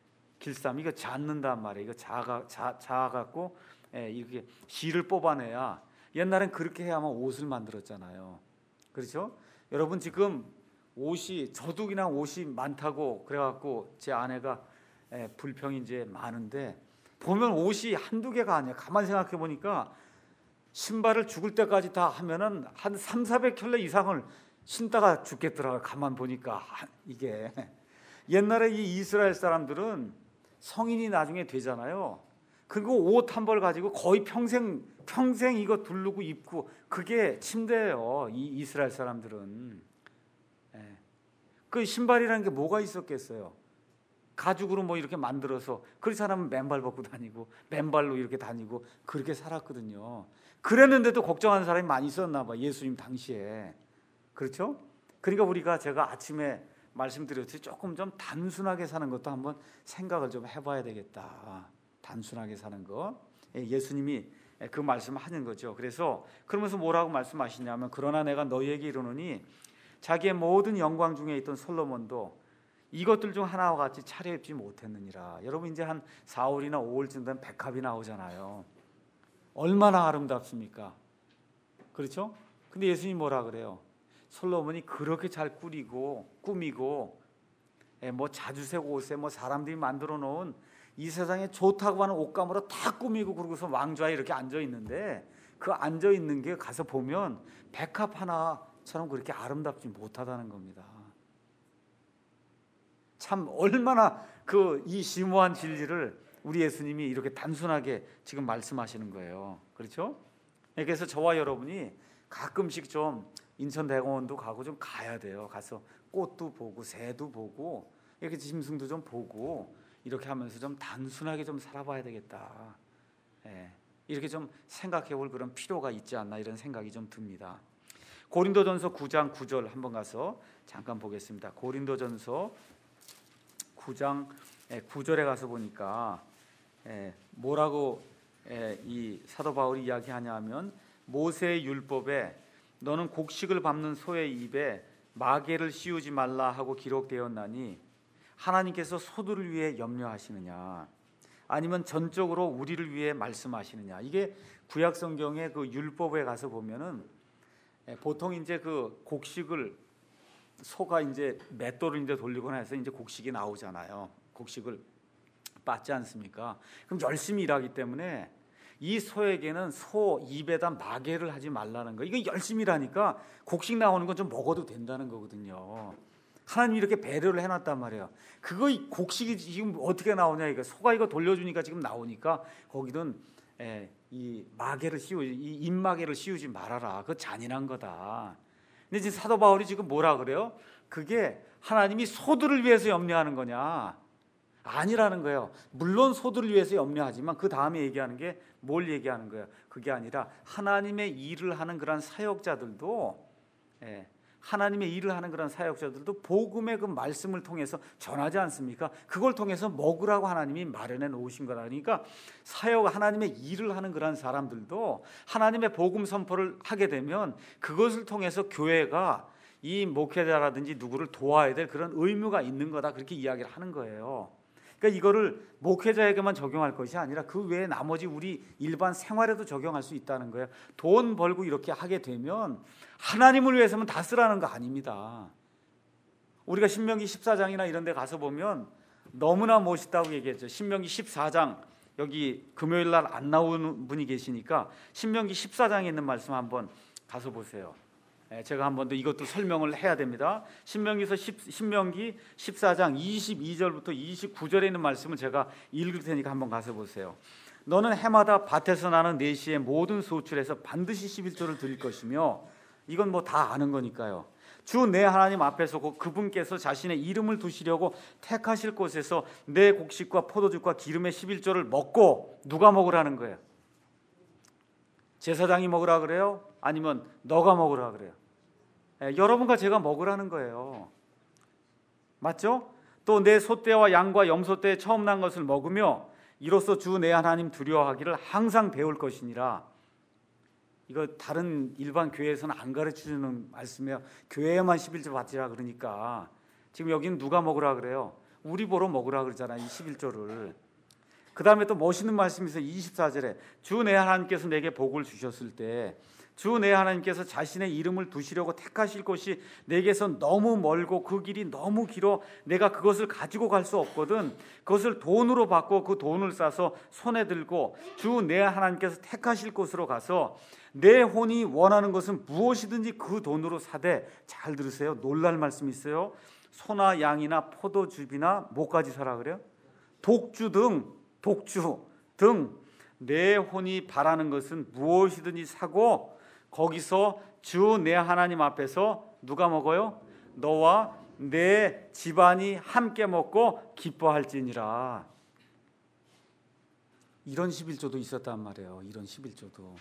길쌈 이거 잣는단 말이에요. 이거 자가 자 자갖고 예, 이렇게 실을 뽑아내야 옛날엔 그렇게 해야만 옷을 만들었잖아요. 그렇죠? 여러분 지금 옷이 저도 그냥 옷이 많다고 그래갖고 제 아내가 예, 불평이 이제 많은데 보면 옷이 한두 개가 아니야. 가만 생각해 보니까 신발을 죽을 때까지 다 하면은 한 삼사백 켤레 이상을 신다가 죽겠더라고요. 가만 보니까 이게 옛날에 이 이스라엘 사람들은 성인이 나중에 되잖아요. 그리고 옷 한 벌 가지고 거의 평생 평생 이거 두르고 입고 그게 침대예요. 이 이스라엘 사람들은. 예. 그 신발이라는 게 뭐가 있었겠어요? 가죽으로 뭐 이렇게 만들어서 그 사람은 맨발 벗고 다니고 맨발로 이렇게 다니고 그렇게 살았거든요. 그랬는데도 걱정하는 사람이 많이 있었나 봐. 예수님 당시에. 그렇죠? 그러니까 우리가 제가 아침에 말씀드렸듯이 조금 좀 단순하게 사는 것도 한번 생각을 좀 해봐야 되겠다. 단순하게 사는 거. 예수님이 그 말씀을 하는 거죠. 그래서 그러면서 뭐라고 말씀하시냐면 그러나 내가 너희에게 이르노니 자기의 모든 영광 중에 있던 솔로몬도 이것들 중 하나와 같이 차려입지 못했느니라. 여러분 이제 한 사월이나 오월쯤 되면 백합이 나오잖아요. 얼마나 아름답습니까? 그렇죠? 근데 예수님이 뭐라 그래요? 솔로몬이 그렇게 잘 꾸리고 꾸미고 뭐 자주색 옷에 뭐 사람들이 만들어 놓은 이 세상에 좋다고 하는 옷감으로 다 꾸미고 그러고서 왕좌에 이렇게 앉아 있는데 그 앉아 있는 게 가서 보면 백합 하나처럼 그렇게 아름답지 못하다는 겁니다. 참 얼마나 그 이 심오한 진리를 우리 예수님이 이렇게 단순하게 지금 말씀하시는 거예요. 그렇죠? 그래서 저와 여러분이 가끔씩 좀 인천대공원도 가고 좀 가야 돼요. 가서 꽃도 보고 새도 보고 이렇게 짐승도 좀 보고 이렇게 하면서 좀 단순하게 좀 살아봐야 되겠다. 예, 이렇게 좀 생각해 볼 그런 필요가 있지 않나 이런 생각이 좀 듭니다. 고린도전서 구 장 구 절 한번 가서 잠깐 보겠습니다. 고린도전서 구 장 구 절에 가서 보니까 뭐라고 이 사도 바울이 이야기하냐면 모세의 율법에 너는 곡식을 밟는 소의 입에 마개를 씌우지 말라 하고 기록되었나니 하나님께서 소들을 위해 염려하시느냐 아니면 전적으로 우리를 위해 말씀하시느냐. 이게 구약 성경의 그 율법에 가서 보면은 보통 이제 그 곡식을 소가 이제 맷돌을 이제 돌리거나 해서 이제 곡식이 나오잖아요. 곡식을 빻지 않습니까? 그럼 열심히 일하기 때문에 이 소에게는 소 입에다 마개를 하지 말라는 거. 이거 열심히 일하니까 곡식 나오는 건 좀 먹어도 된다는 거거든요. 하나님이 이렇게 배려를 해놨단 말이에요. 그거 곡식이 지금 어떻게 나오냐 이거 소가 이거 돌려주니까 지금 나오니까 거기는 에, 이 마개를 씌우지 이 입마개를 씌우지 말아라. 그거 잔인한 거다. 근데 지금 사도 바울이 지금 뭐라 그래요? 그게 하나님이 소들을 위해서 염려하는 거냐? 아니라는 거예요. 물론 소들을 위해서 염려하지만 그 다음에 얘기하는 게 뭘 얘기하는 거예요? 그게 아니라 하나님의 일을 하는 그런 사역자들도 예, 하나님의 일을 하는 그런 사역자들도 복음의 그 말씀을 통해서 전하지 않습니까? 그걸 통해서 먹으라고 하나님이 마련해 놓으신 거라. 그러니까 사역 하나님의 일을 하는 그런 사람들도 하나님의 복음 선포를 하게 되면 그것을 통해서 교회가 이 목회자라든지 누구를 도와야 될 그런 의무가 있는 거다. 그렇게 이야기를 하는 거예요. 그러니까 이거를 목회자에게만 적용할 것이 아니라 그 외에 나머지 우리 일반 생활에도 적용할 수 있다는 거예요. 돈 벌고 이렇게 하게 되면 하나님을 위해서만 다 쓰라는 거 아닙니다. 우리가 신명기 십사 장이나 이런 데 가서 보면 너무나 멋있다고 얘기했죠. 신명기 십사 장 여기 금요일 날 안 나오는 분이 계시니까 신명기 십사 장에 있는 말씀 한번 가서 보세요. 제가 한 번 더 이것도 설명을 해야 됩니다. 신명기서 신명기 십사 장 이십이 절부터 이십구 절에 있는 말씀을 제가 읽을 테니까 한번 가서 보세요. 너는 해마다 밭에서 나는 네 시의 모든 소출에서 반드시 십일조를 드릴 것이며, 이건 뭐 다 아는 거니까요. 주 내 하나님 앞에서 그분께서 자신의 이름을 두시려고 택하실 곳에서 내 곡식과 포도주과 기름의 십일조를 먹고, 누가 먹으라는 거예요? 제사장이 먹으라 그래요? 아니면 너가 먹으라 그래요? 예, 여러분과 제가 먹으라는 거예요. 맞죠? 또 내 소떼와 양과 염소떼에 처음 난 것을 먹으며 이로써 주 내 하나님 두려워하기를 항상 배울 것이니라. 이거 다른 일반 교회에서는 안 가르쳐주는 말씀이에요. 교회에만 십일조 받지라 그러니까. 지금 여기는 누가 먹으라 그래요? 우리 보러 먹으라 그러잖아요, 이 십일조를. 그 다음에 또 멋있는 말씀이 있어요. 이십사 절에 주 내 하나님께서 내게 복을 주셨을 때, 주 내 하나님께서 자신의 이름을 두시려고 택하실 곳이 내게서 너무 멀고 그 길이 너무 길어 내가 그것을 가지고 갈 수 없거든. 그것을 돈으로 받고 그 돈을 싸서 손에 들고 주 내 하나님께서 택하실 곳으로 가서 내 혼이 원하는 것은 무엇이든지 그 돈으로 사되, 잘 들으세요, 놀랄 말씀이 있어요. 소나 양이나 포도즙이나 뭐까지 사라 그래요? 독주 등 독주 등 내 혼이 바라는 것은 무엇이든지 사고 거기서 주 내 하나님 앞에서 누가 먹어요? 너와 내 집안이 함께 먹고 기뻐할지니라. 이런 십일조도 있었단 말이에요. 이런 십일조도.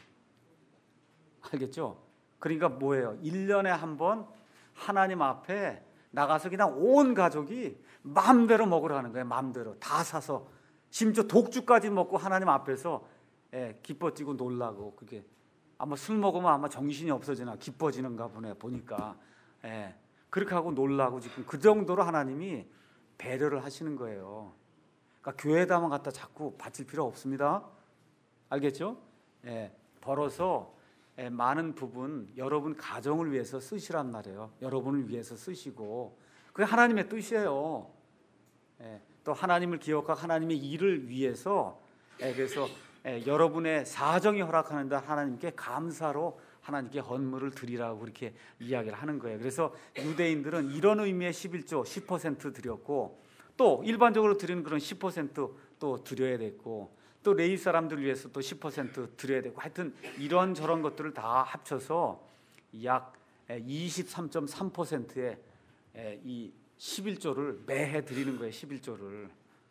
알겠죠? 그러니까 뭐예요? 일 년에 한 번 하나님 앞에 나가서 그냥 온 가족이 마음대로 먹으라는 거예요. 마음대로 다 사서, 심지어 독주까지 먹고 하나님 앞에서 예, 기뻐지고 놀라고. 그게 아마 술 먹으면 아마 정신이 없어지나 기뻐지는가 보네 보니까. 예, 그렇게 하고 놀라고 지금 그 정도로 하나님이 배려를 하시는 거예요. 그러니까 교회에다만 갖다 자꾸 바칠 필요 없습니다. 알겠죠? 예, 벌어서 예, 많은 부분 여러분 가정을 위해서 쓰시란 말이에요. 여러분을 위해서 쓰시고, 그게 하나님의 뜻이에요. 예, 또 하나님을 기억하고 하나님의 일을 위해서 예, 그래서 예, 여러분의 사정이 허락하는데 하나님께 감사로 하나님께 헌물을 드리라고 그렇게 이야기를 하는 거예요. 그래서 유대인들은 이런 의미의 십일조 십 퍼센트 드렸고, 또 일반적으로 드리는 그런 십 퍼센트 또 드려야 됐고, 또 레위 사람들 위해서 또 십 퍼센트 드려야 되고, 하여튼 이런저런 것들을 다 합쳐서 약 이십삼 점 삼 퍼센트의 이 십일조를 매해 드리는 거예요. 십일조를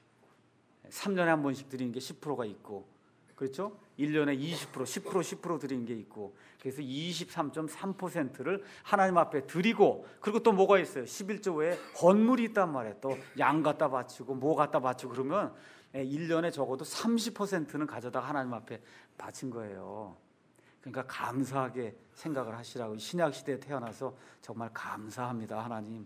삼 년에 한 번씩 드리는 게 십 퍼센트가 있고, 그렇죠? 일 년에 이십 퍼센트, 십 퍼센트, 십 퍼센트 드리는 게 있고, 그래서 이십삼 점 삼 퍼센트를 하나님 앞에 드리고, 그리고 또 뭐가 있어요? 십일조 외에 헌물이 있단 말이에요. 또 양 갖다 바치고 뭐 갖다 바치고 그러면 일 년에 적어도 삼십 퍼센트는 가져다가 하나님 앞에 바친 거예요. 그러니까 감사하게 생각을 하시라고. 신약 시대에 태어나서 정말 감사합니다, 하나님.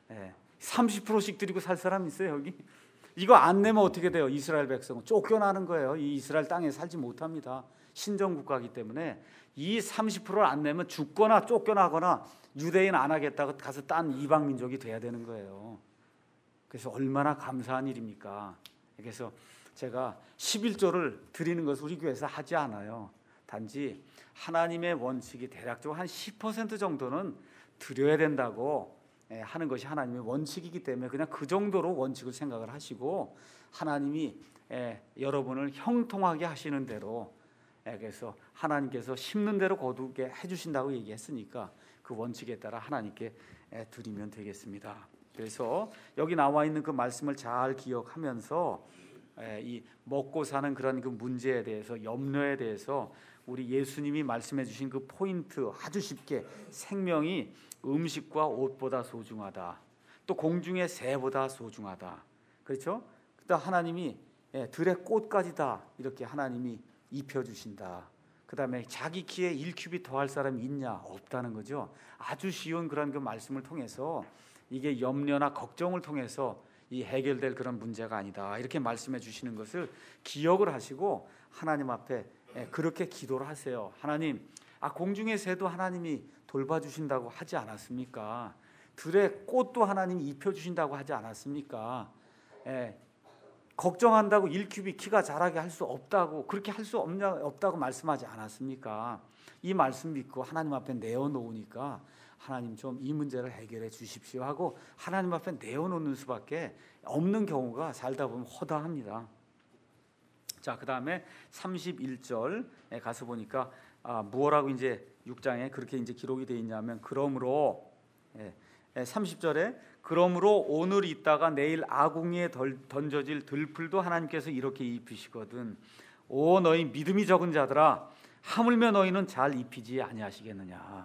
삼십 퍼센트씩 드리고 살 사람 있어요, 여기? 이거 안 내면 어떻게 돼요? 이스라엘 백성은 쫓겨나는 거예요. 이 이스라엘 땅에 살지 못합니다. 신정국가이기 때문에 이 삼십 퍼센트를 안 내면 죽거나 쫓겨나거나 유대인 안 하겠다고 가서 딴 이방 민족이 돼야 되는 거예요. 그래서 얼마나 감사한 일입니까? 그래서 제가 십일조를 드리는 것을 우리 교회에서 하지 않아요. 단지 하나님의 원칙이 대략적으로 한 십 퍼센트 정도는 드려야 된다고 하는 것이 하나님의 원칙이기 때문에 그냥 그 정도로 원칙을 생각을 하시고, 하나님이 여러분을 형통하게 하시는 대로, 그래서 하나님께서 심는 대로 거두게 해주신다고 얘기했으니까 그 원칙에 따라 하나님께 드리면 되겠습니다. 그래서 여기 나와 있는 그 말씀을 잘 기억하면서 이 먹고 사는 그런 그 문제에 대해서, 염려에 대해서 우리 예수님이 말씀해 주신 그 포인트 아주 쉽게, 생명이 음식과 옷보다 소중하다. 또 공중의 새보다 소중하다. 그렇죠? 또 하나님이 들의 꽃까지 다 이렇게 하나님이 입혀주신다. 그 다음에 자기 키에 일 큐빗 더할 사람이 있냐? 없다는 거죠. 아주 쉬운 그런 그 말씀을 통해서 이게 염려나 걱정을 통해서 이 해결될 그런 문제가 아니다, 이렇게 말씀해 주시는 것을 기억을 하시고 하나님 앞에 그렇게 기도를 하세요. 하나님, 아 공중의 새도 하나님이 돌봐주신다고 하지 않았습니까? 들의 꽃도 하나님이 입혀주신다고 하지 않았습니까? 예, 걱정한다고 일 큐빗 키가 자라게 할 수 없다고, 그렇게 할 수 없다고 말씀하지 않았습니까? 이 말씀 믿고 하나님 앞에 내어놓으니까 하나님 좀 이 문제를 해결해 주십시오 하고 하나님 앞에 내어놓는 수밖에 없는 경우가 살다 보면 허다합니다. 자, 그 다음에 삼십일 절에 가서 보니까 아, 무엇라고 이제 육 장에 그렇게 이제 기록이 되어 있냐면, 그러므로 예, 예, 삼십 절에 그러므로 오늘 있다가 내일 아궁이에 덜, 던져질 들풀도 하나님께서 이렇게 입히시거든. 오 너희 믿음이 적은 자들아, 하물며 너희는 잘 입히지 아니하시겠느냐.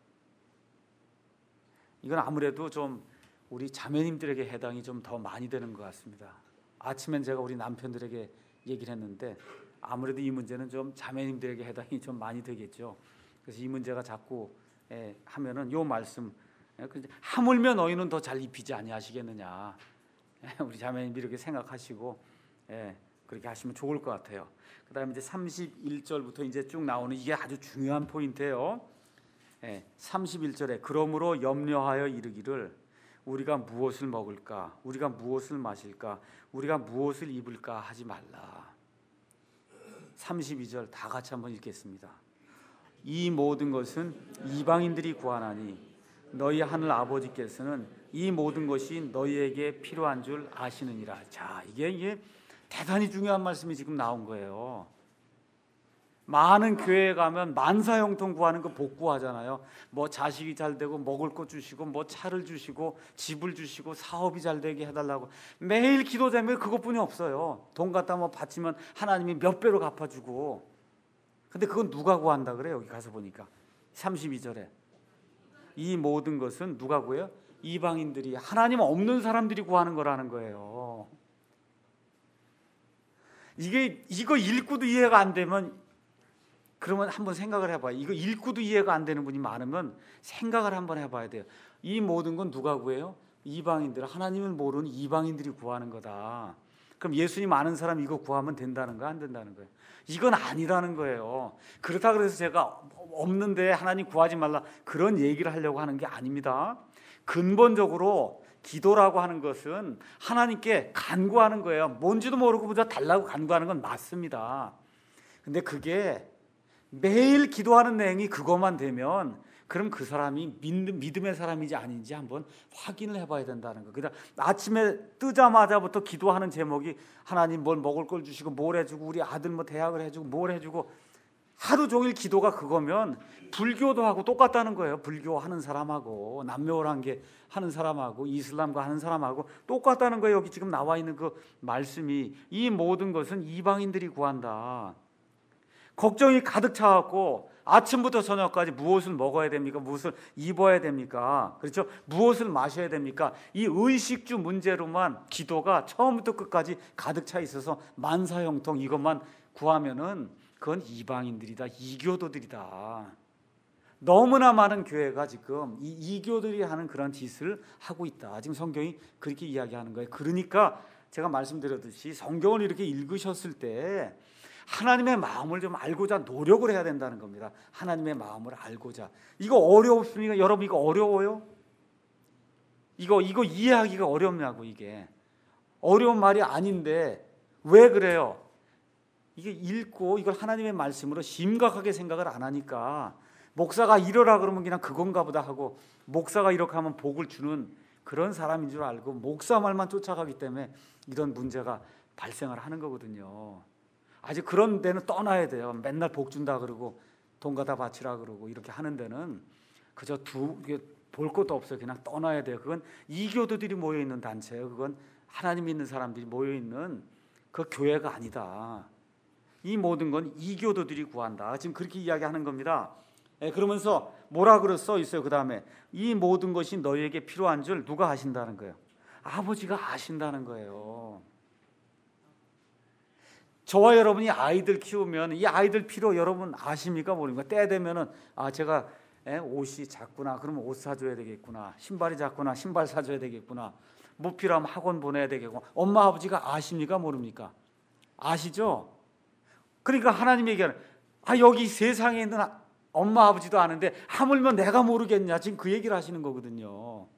이건 아무래도 좀 우리 자매님들에게 해당이 좀 더 많이 되는 것 같습니다. 아침엔 제가 우리 남편들에게 얘기를 했는데 아무래도 이 문제는 좀 자매님들에게 해당이 좀 많이 되겠죠. 그래서 이 문제가 자꾸 예, 하면은 요 말씀, 예, 하물며 너희는 더 잘 입히지 아니하시겠느냐. 예, 우리 자매님들이 이렇게 생각하시고 예, 그렇게 하시면 좋을 것 같아요. 그다음에 이제 삼십일 절부터 이제 쭉 나오는 이게 아주 중요한 포인트예요. 예, 삼십일 절에 그러므로 염려하여 이르기를 우리가 무엇을 먹을까, 우리가 무엇을 마실까, 우리가 무엇을 입을까 하지 말라. 삼십이 절 다 같이 한번 읽겠습니다. 이 모든 것은 이방인들이 구하나니 너희 하늘 아버지께서는 이 모든 것이 너희에게 필요한 줄 아시느니라. 자, 이게 이게 대단히 중요한 말씀이 지금 나온 거예요. 많은 교회에 가면 만사형통 구하는 거 복구하잖아요. 뭐 자식이 잘 되고 먹을 거 주시고 뭐 차를 주시고 집을 주시고 사업이 잘 되게 해달라고 매일 기도 제목이 그것뿐이 없어요. 돈 갖다 뭐 바치면 하나님이 몇 배로 갚아주고. 근데 그건 누가 구한다 그래요? 여기 가서 보니까 삼십이 절에 이 모든 것은 누가 구해요? 이방인들이, 하나님 없는 사람들이 구하는 거라는 거예요. 이게 이거 읽고도 이해가 안 되면, 그러면 한번 생각을 해봐요. 이거 읽고도 이해가 안 되는 분이 많으면 생각을 한번 해봐야 돼요. 이 모든 건 누가 구해요? 이방인들, 하나님을 모르는 이방인들이 구하는 거다. 그럼 예수님 아는 사람 이거 구하면 된다는 거야, 안 된다는 거예요? 이건 아니라는 거예요. 그렇다 그래서 제가 없는데 하나님 구하지 말라 그런 얘기를 하려고 하는 게 아닙니다. 근본적으로 기도라고 하는 것은 하나님께 간구하는 거예요. 뭔지도 모르고 보자 달라고 간구하는 건 맞습니다. 근데 그게 매일 기도하는 내용이 그것만 되면 그럼 그 사람이 믿음의 사람인지 아닌지 한번 확인을 해봐야 된다는 거. 그냥 아침에 뜨자마자부터 기도하는 제목이 하나님 뭘 먹을 걸 주시고 뭘 해주고 우리 아들 뭐 대학을 해주고 뭘 해주고 하루 종일 기도가 그거면 불교도 하고 똑같다는 거예요. 불교 하는 사람하고 남묘란계 하는 사람하고 이슬람과 하는 사람하고 똑같다는 거예요. 여기 지금 나와 있는 그 말씀이 이 모든 것은 이방인들이 구한다. 걱정이 가득 차갖고 아침부터 저녁까지 무엇을 먹어야 됩니까? 무엇을 입어야 됩니까? 그렇죠? 무엇을 마셔야 됩니까? 이 의식주 문제로만 기도가 처음부터 끝까지 가득 차 있어서 만사형통 이것만 구하면은 그건 이방인들이다, 이교도들이다. 너무나 많은 교회가 지금 이 이교들이 하는 그런 짓을 하고 있다. 지금 성경이 그렇게 이야기하는 거예요. 그러니까 제가 말씀드렸듯이 성경을 이렇게 읽으셨을 때 하나님의 마음을 좀 알고자 노력을 해야 된다는 겁니다. 하나님의 마음을 알고자. 이거 어렵습니까? 여러분 이거 어려워요? 이거 이거 이해하기가 어렵냐고. 이게 어려운 말이 아닌데 왜 그래요? 이게 읽고 이걸 하나님의 말씀으로 심각하게 생각을 안 하니까 목사가 이러라 그러면 그냥 그건가 보다 하고 목사가 이렇게 하면 복을 주는 그런 사람인 줄 알고 목사 말만 쫓아가기 때문에 이런 문제가 발생을 하는 거거든요. 아직 그런 데는 떠나야 돼요. 맨날 복 준다 그러고 돈 갖다 바치라 그러고 이렇게 하는 데는 그저 두 볼 것도 없어요. 그냥 떠나야 돼요. 그건 이교도들이 모여 있는 단체예요. 그건 하나님 믿는 사람들이 모여 있는 그 교회가 아니다. 이 모든 건 이교도들이 구한다. 지금 그렇게 이야기하는 겁니다. 예, 그러면서 뭐라 그래 써 있어요. 그 다음에 이 모든 것이 너희에게 필요한 줄 누가 아신다는 거예요? 아버지가 아신다는 거예요. 저와 여러분이 아이들 키우면 이 아이들 필요 여러분 아십니까? 모릅니까? 때 되면은 아 제가 에, 옷이 작구나. 그러면 옷 사줘야 되겠구나. 신발이 작구나. 신발 사줘야 되겠구나. 뭐 필요하면 학원 보내야 되겠고. 엄마 아버지가 아십니까? 모릅니까? 아시죠? 그러니까 하나님 얘기하는 아 여기 세상에 있는 엄마 아버지도 아는데 하물며 내가 모르겠냐. 지금 그 얘기를 하시는 거거든요.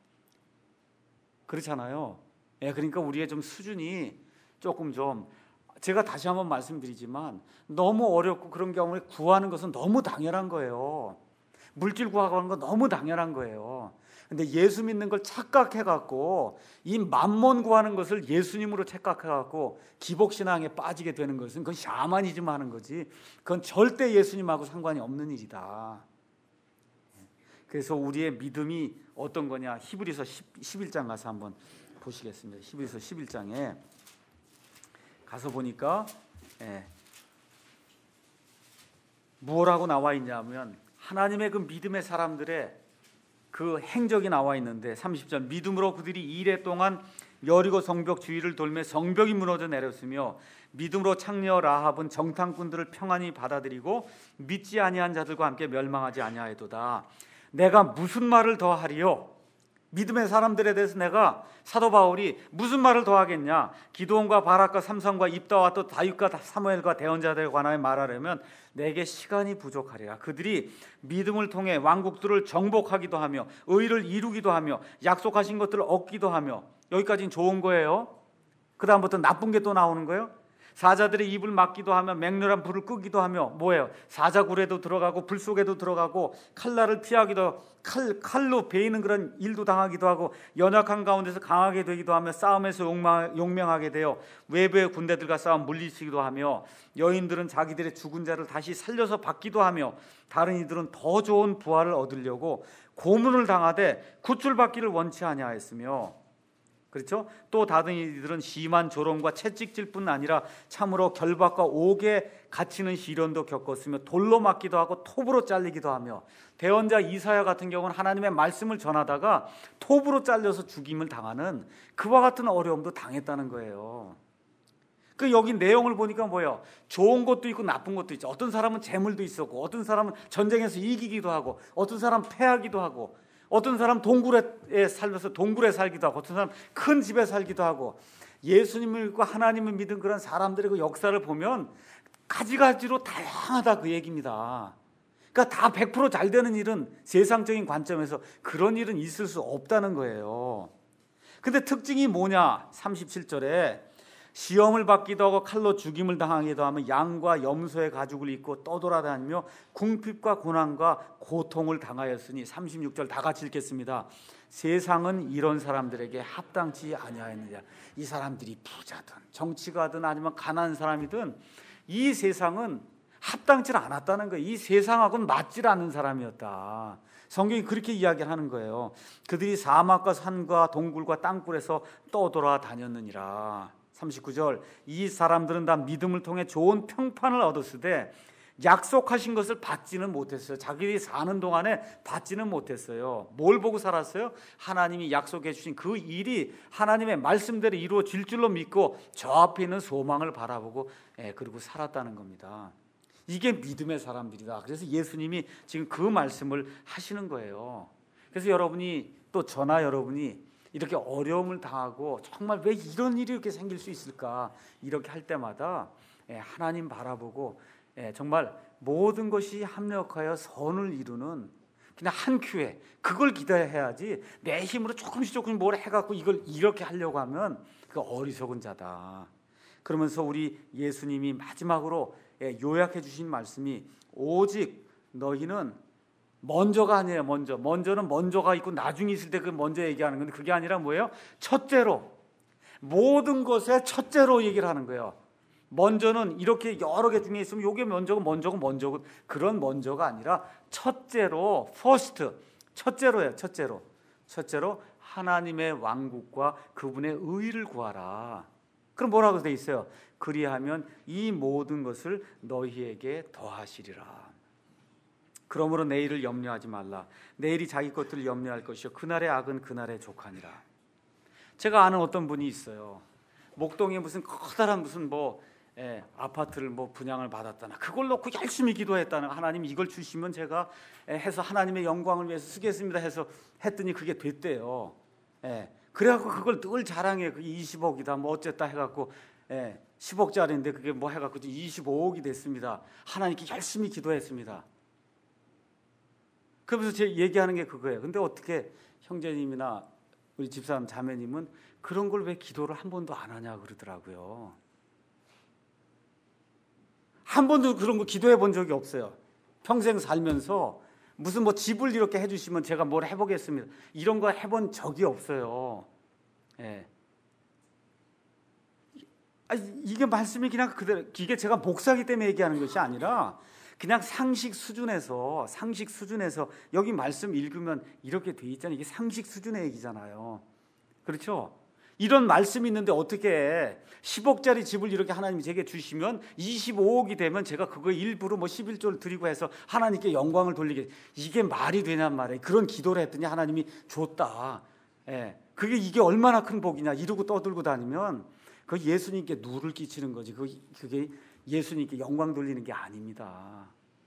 그렇잖아요. 예, 그러니까 우리의 좀 수준이 조금 좀 제가 다시 한번 말씀드리지만 너무 어렵고 그런 경우에 구하는 것은 너무 당연한 거예요. 물질 구하는 건 너무 당연한 거예요. 근데 예수 믿는 걸 착각해갖고 이 만몬 구하는 것을 예수님으로 착각해갖고 기복신앙에 빠지게 되는 것은 그건 샤머니즘 하는 거지, 그건 절대 예수님하고 상관이 없는 일이다. 그래서 우리의 믿음이 어떤 거냐, 히브리서 십일 장 가서 한번 보시겠습니다. 히브리서 십일 장에 가서 보니까 예, 뭐라고 나와 있냐면 하나님의 그 믿음의 사람들의 그 행적이 나와 있는데, 삼십 절, 믿음으로 그들이 이레 동안 여리고 성벽 주위를 돌며 성벽이 무너져 내렸으며 믿음으로 창녀 라합은 정탐꾼들을 평안히 받아들이고 믿지 아니한 자들과 함께 멸망하지 아니하였도다. 내가 무슨 말을 더 하리요? 믿음의 사람들에 대해서 내가, 사도 바울이 무슨 말을 더 하겠냐? 기드온과 바락과 삼손과 입다와 또 다윗과 사무엘과 대언자들에 관하여 말하려면 내게 시간이 부족하리라. 그들이 믿음을 통해 왕국들을 정복하기도 하며 의를 이루기도 하며 약속하신 것들을 얻기도 하며, 여기까지는 좋은 거예요. 그 다음부터 나쁜 게 또 나오는 거예요. 사자들의 입을 막기도 하며 맹렬한 불을 끄기도 하며, 뭐예요? 사자굴에도 들어가고 불 속에도 들어가고 칼날을 피하기도, 칼, 칼로 베이는 그런 일도 당하기도 하고 연약한 가운데서 강하게 되기도 하며 싸움에서 용망, 용맹하게 되어 외부의 군대들과 싸움 물리치기도 하며, 여인들은 자기들의 죽은 자를 다시 살려서 받기도 하며, 다른 이들은 더 좋은 부활을 얻으려고 고문을 당하되 구출받기를 원치 아니하였으며, 그렇죠? 또 다른 이들은 심한 조롱과 채찍질 뿐 아니라 참으로 결박과 옥에 갇히는 시련도 겪었으며 돌로 맞기도 하고 톱으로 잘리기도 하며, 대언자 이사야 같은 경우는 하나님의 말씀을 전하다가 톱으로 잘려서 죽임을 당하는 그와 같은 어려움도 당했다는 거예요. 그 여기 내용을 보니까 뭐예요? 좋은 것도 있고 나쁜 것도 있죠. 어떤 사람은 재물도 있었고, 어떤 사람은 전쟁에서 이기기도 하고, 어떤 사람은 패하기도 하고, 어떤 사람 동굴에 살면서 동굴에 살기도 하고, 어떤 사람 큰 집에 살기도 하고. 예수님을 믿고 하나님을 믿은 그런 사람들의 그 역사를 보면 가지가지로 다양하다, 그 얘기입니다. 그러니까 다 백 퍼센트 잘 되는 일은 세상적인 관점에서 그런 일은 있을 수 없다는 거예요. 근데 특징이 뭐냐? 삼십칠 절에 시험을 받기도 하고 칼로 죽임을 당하기도 하며 양과 염소의 가죽을 입고 떠돌아다니며 궁핍과 고난과 고통을 당하였으니, 삼십육 절 다 같이 읽겠습니다. 세상은 이런 사람들에게 합당치 아니하였느냐. 이 사람들이 부자든 정치가든 아니면 가난한 사람이든 이 세상은 합당치 않았다는 거예요. 이 세상하고는 맞질 않는 사람이었다. 성경이 그렇게 이야기하는 거예요. 그들이 사막과 산과 동굴과 땅굴에서 떠돌아다녔느니라. 삼십구 절, 이 사람들은 다 믿음을 통해 좋은 평판을 얻었으되 약속하신 것을 받지는 못했어요. 자기들이 사는 동안에 받지는 못했어요. 뭘 보고 살았어요? 하나님이 약속해 주신 그 일이 하나님의 말씀대로 이루어질 줄로 믿고 저 앞에 있는 소망을 바라보고 예, 그리고 살았다는 겁니다. 이게 믿음의 사람들이다. 그래서 예수님이 지금 그 말씀을 하시는 거예요. 그래서 여러분이 또 저나 여러분이 이렇게 어려움을 당하고 정말 왜 이런 일이 이렇게 생길 수 있을까, 이렇게 할 때마다 하나님 바라보고 정말 모든 것이 합력하여 선을 이루는 그냥 한 큐에 그걸 기대해야지, 내 힘으로 조금씩 조금씩 뭘 해갖고 이걸 이렇게 하려고 하면 그 어리석은 자다. 그러면서 우리 예수님이 마지막으로 요약해 주신 말씀이, 오직 너희는 먼저가 아니에요. 먼저. 먼저는 먼저가 있고 나중에 있을 때 그 먼저 얘기하는 건데, 그게 아니라 뭐예요? 첫째로, 모든 것에 첫째로 얘기를 하는 거예요. 먼저는 이렇게 여러 개 중에 있으면 요게 먼저고 먼저고 먼저고, 그런 먼저가 아니라 첫째로, first, 첫째로예요. 첫째로. 첫째로 하나님의 왕국과 그분의 의를 구하라. 그럼 뭐라고 돼 있어요? 그리하면 이 모든 것을 너희에게 더하시리라. 그러므로 내일을 염려하지 말라. 내일이 자기 것들을 염려할 것이요 그날의 악은 그날의 족하니라. 제가 아는 어떤 분이 있어요. 목동에 무슨 커다란 무슨 뭐 예, 아파트를 뭐 분양을 받았다나, 그걸 놓고 열심히 기도했다나, 하나님 이걸 주시면 제가 해서 하나님의 영광을 위해서 쓰겠습니다 해서 했더니 그게 됐대요. 예, 그래갖고 그걸 늘 자랑해. 그게 이십억이다 뭐 어쨌다 해갖고 예, 십억짜리인데 그게 뭐 해갖고 이십오억이 됐습니다. 하나님께 열심히 기도했습니다. 그러면서 제 얘기하는 게 그거예요. 근데 어떻게 형제님이나 우리 집사람 자매님은 그런 걸 왜 기도를 한 번도 안 하냐 그러더라고요. 한 번도 그런 거 기도해 본 적이 없어요. 평생 살면서 무슨 뭐 집을 이렇게 해주시면 제가 뭘 해보겠습니다. 이런 거 해본 적이 없어요. 예. 아, 이게 말씀이 그냥 그대로, 이게 제가 목사기 때문에 얘기하는 것이 아니라 그냥 상식 수준에서 상식 수준에서 여기 말씀 읽으면 이렇게 돼 있잖아요. 이게 상식 수준의 얘기잖아요. 그렇죠? 이런 말씀이 있는데 어떻게 십억짜리 집을 이렇게 하나님이 제게 주시면 이십오억이 되면 제가 그거 일부러 뭐 십일조를 드리고 해서 하나님께 영광을 돌리게, 이게 말이 되냔 말이에요. 그런 기도를 했더니 하나님이 줬다. 예. 그게 이게 얼마나 큰 복이냐. 이러고 떠들고 다니면 그 예수님께 누를 끼치는 거지. 그게 예수님께 영광 돌리는 게 아닙니다.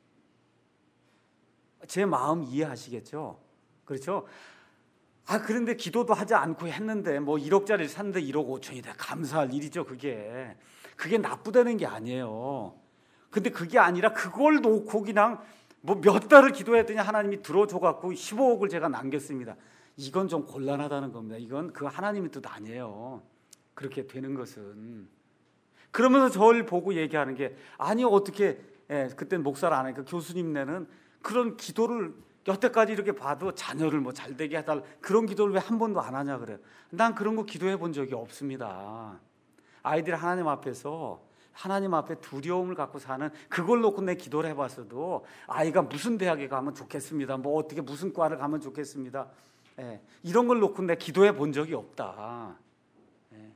제 마음 이해하시겠죠? 그렇죠? 아, 그런데 기도도 하지 않고 했는데 뭐 일억짜리를 샀는데 일억 오천이 돼. 감사할 일이죠, 그게. 그게 나쁘다는 게 아니에요. 근데 그게 아니라 그걸 놓고 그냥 뭐 몇 달을 기도했더니 하나님이 들어줘갖고 십오억을 제가 남겼습니다. 이건 좀 곤란하다는 겁니다. 이건 그 하나님의 뜻 아니에요. 그렇게 되는 것은. 그러면서 저를 보고 얘기하는 게, 아니 어떻게, 예, 그때는 목사를 안 하니까 교수님네는 그런 기도를 여태까지 이렇게 봐도 자녀를 뭐 잘되게 해달라, 그런 기도를 왜 한 번도 안 하냐 그래요. 난 그런 거 기도해 본 적이 없습니다. 아이들이 하나님 앞에서 하나님 앞에 두려움을 갖고 사는, 그걸 놓고 내 기도를 해봤어도 아이가 무슨 대학에 가면 좋겠습니다, 뭐 어떻게 무슨 과를 가면 좋겠습니다, 예, 이런 걸 놓고 내 기도해 본 적이 없다. 예.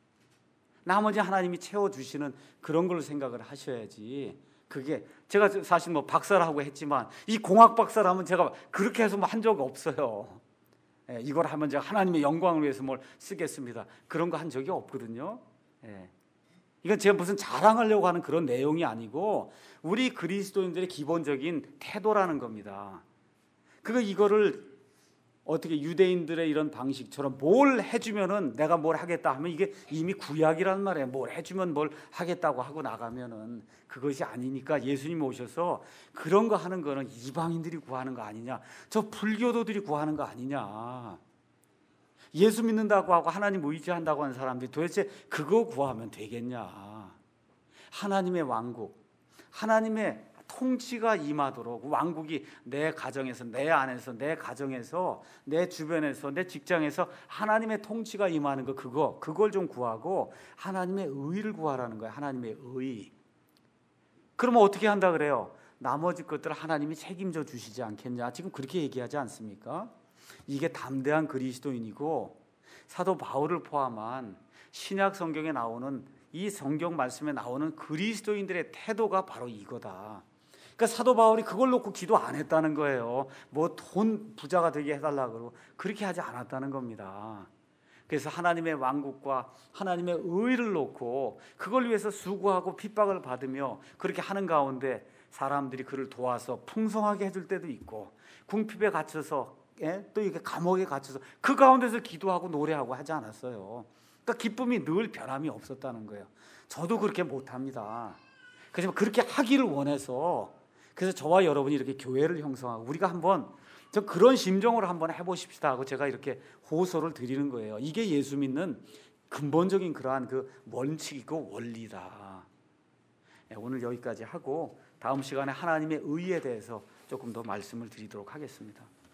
나머지 하나님이 채워주시는 그런 걸로 생각을 하셔야지. 그게 제가 사실 뭐 박사라고 했지만 이 공학 박사라면 제가 그렇게 해서 뭐 한 적 없어요. 예, 이걸 하면 제가 하나님의 영광을 위해서 뭘 쓰겠습니다, 그런 거 한 적이 없거든요. 예. 이건 제가 무슨 자랑하려고 하는 그런 내용이 아니고 우리 그리스도인들의 기본적인 태도라는 겁니다. 그거 이거를 어떻게 유대인들의 이런 방식처럼 뭘 해주면은 내가 뭘 하겠다 하면 이게 이미 구약이란 말이에요. 뭘 해주면 뭘 하겠다고 하고 나가면은 그것이 아니니까 예수님이 오셔서 그런 거 하는 거는 이방인들이 구하는 거 아니냐, 저 불교도들이 구하는 거 아니냐. 예수 믿는다고 하고 하나님 의지한다고 하는 사람들이 도대체 그거 구하면 되겠냐. 하나님의 왕국, 하나님의 통치가 임하도록, 왕국이 내 가정에서, 내 안에서, 내 가정에서, 내 주변에서, 내 직장에서 하나님의 통치가 임하는 거, 그거 그걸 좀 구하고 하나님의 의를 구하라는 거예요. 하나님의 의. 그러면 어떻게 한다 그래요? 나머지 것들을 하나님이 책임져 주시지 않겠냐. 지금 그렇게 얘기하지 않습니까? 이게 담대한 그리스도인이고, 사도 바울을 포함한 신약 성경에 나오는, 이 성경 말씀에 나오는 그리스도인들의 태도가 바로 이거다. 그러니까 사도 바울이 그걸 놓고 기도 안 했다는 거예요. 뭐 돈 부자가 되게 해달라고 그러고 그렇게 하지 않았다는 겁니다. 그래서 하나님의 왕국과 하나님의 의를 놓고 그걸 위해서 수고하고 핍박을 받으며 그렇게 하는 가운데 사람들이 그를 도와서 풍성하게 해줄 때도 있고, 궁핍에 갇혀서, 예? 또 이렇게 감옥에 갇혀서 그 가운데서 기도하고 노래하고 하지 않았어요. 그러니까 기쁨이 늘 변함이 없었다는 거예요. 저도 그렇게 못합니다. 그래서 그렇게 하기를 원해서, 그래서 저와 여러분이 이렇게 교회를 형성하고 우리가 한번 저 그런 심정으로 한번 해보십시다 하고 제가 이렇게 호소를 드리는 거예요. 이게 예수 믿는 근본적인 그러한 그 원칙이고 원리다. 네, 오늘 여기까지 하고 다음 시간에 하나님의 의에 대해서 조금 더 말씀을 드리도록 하겠습니다.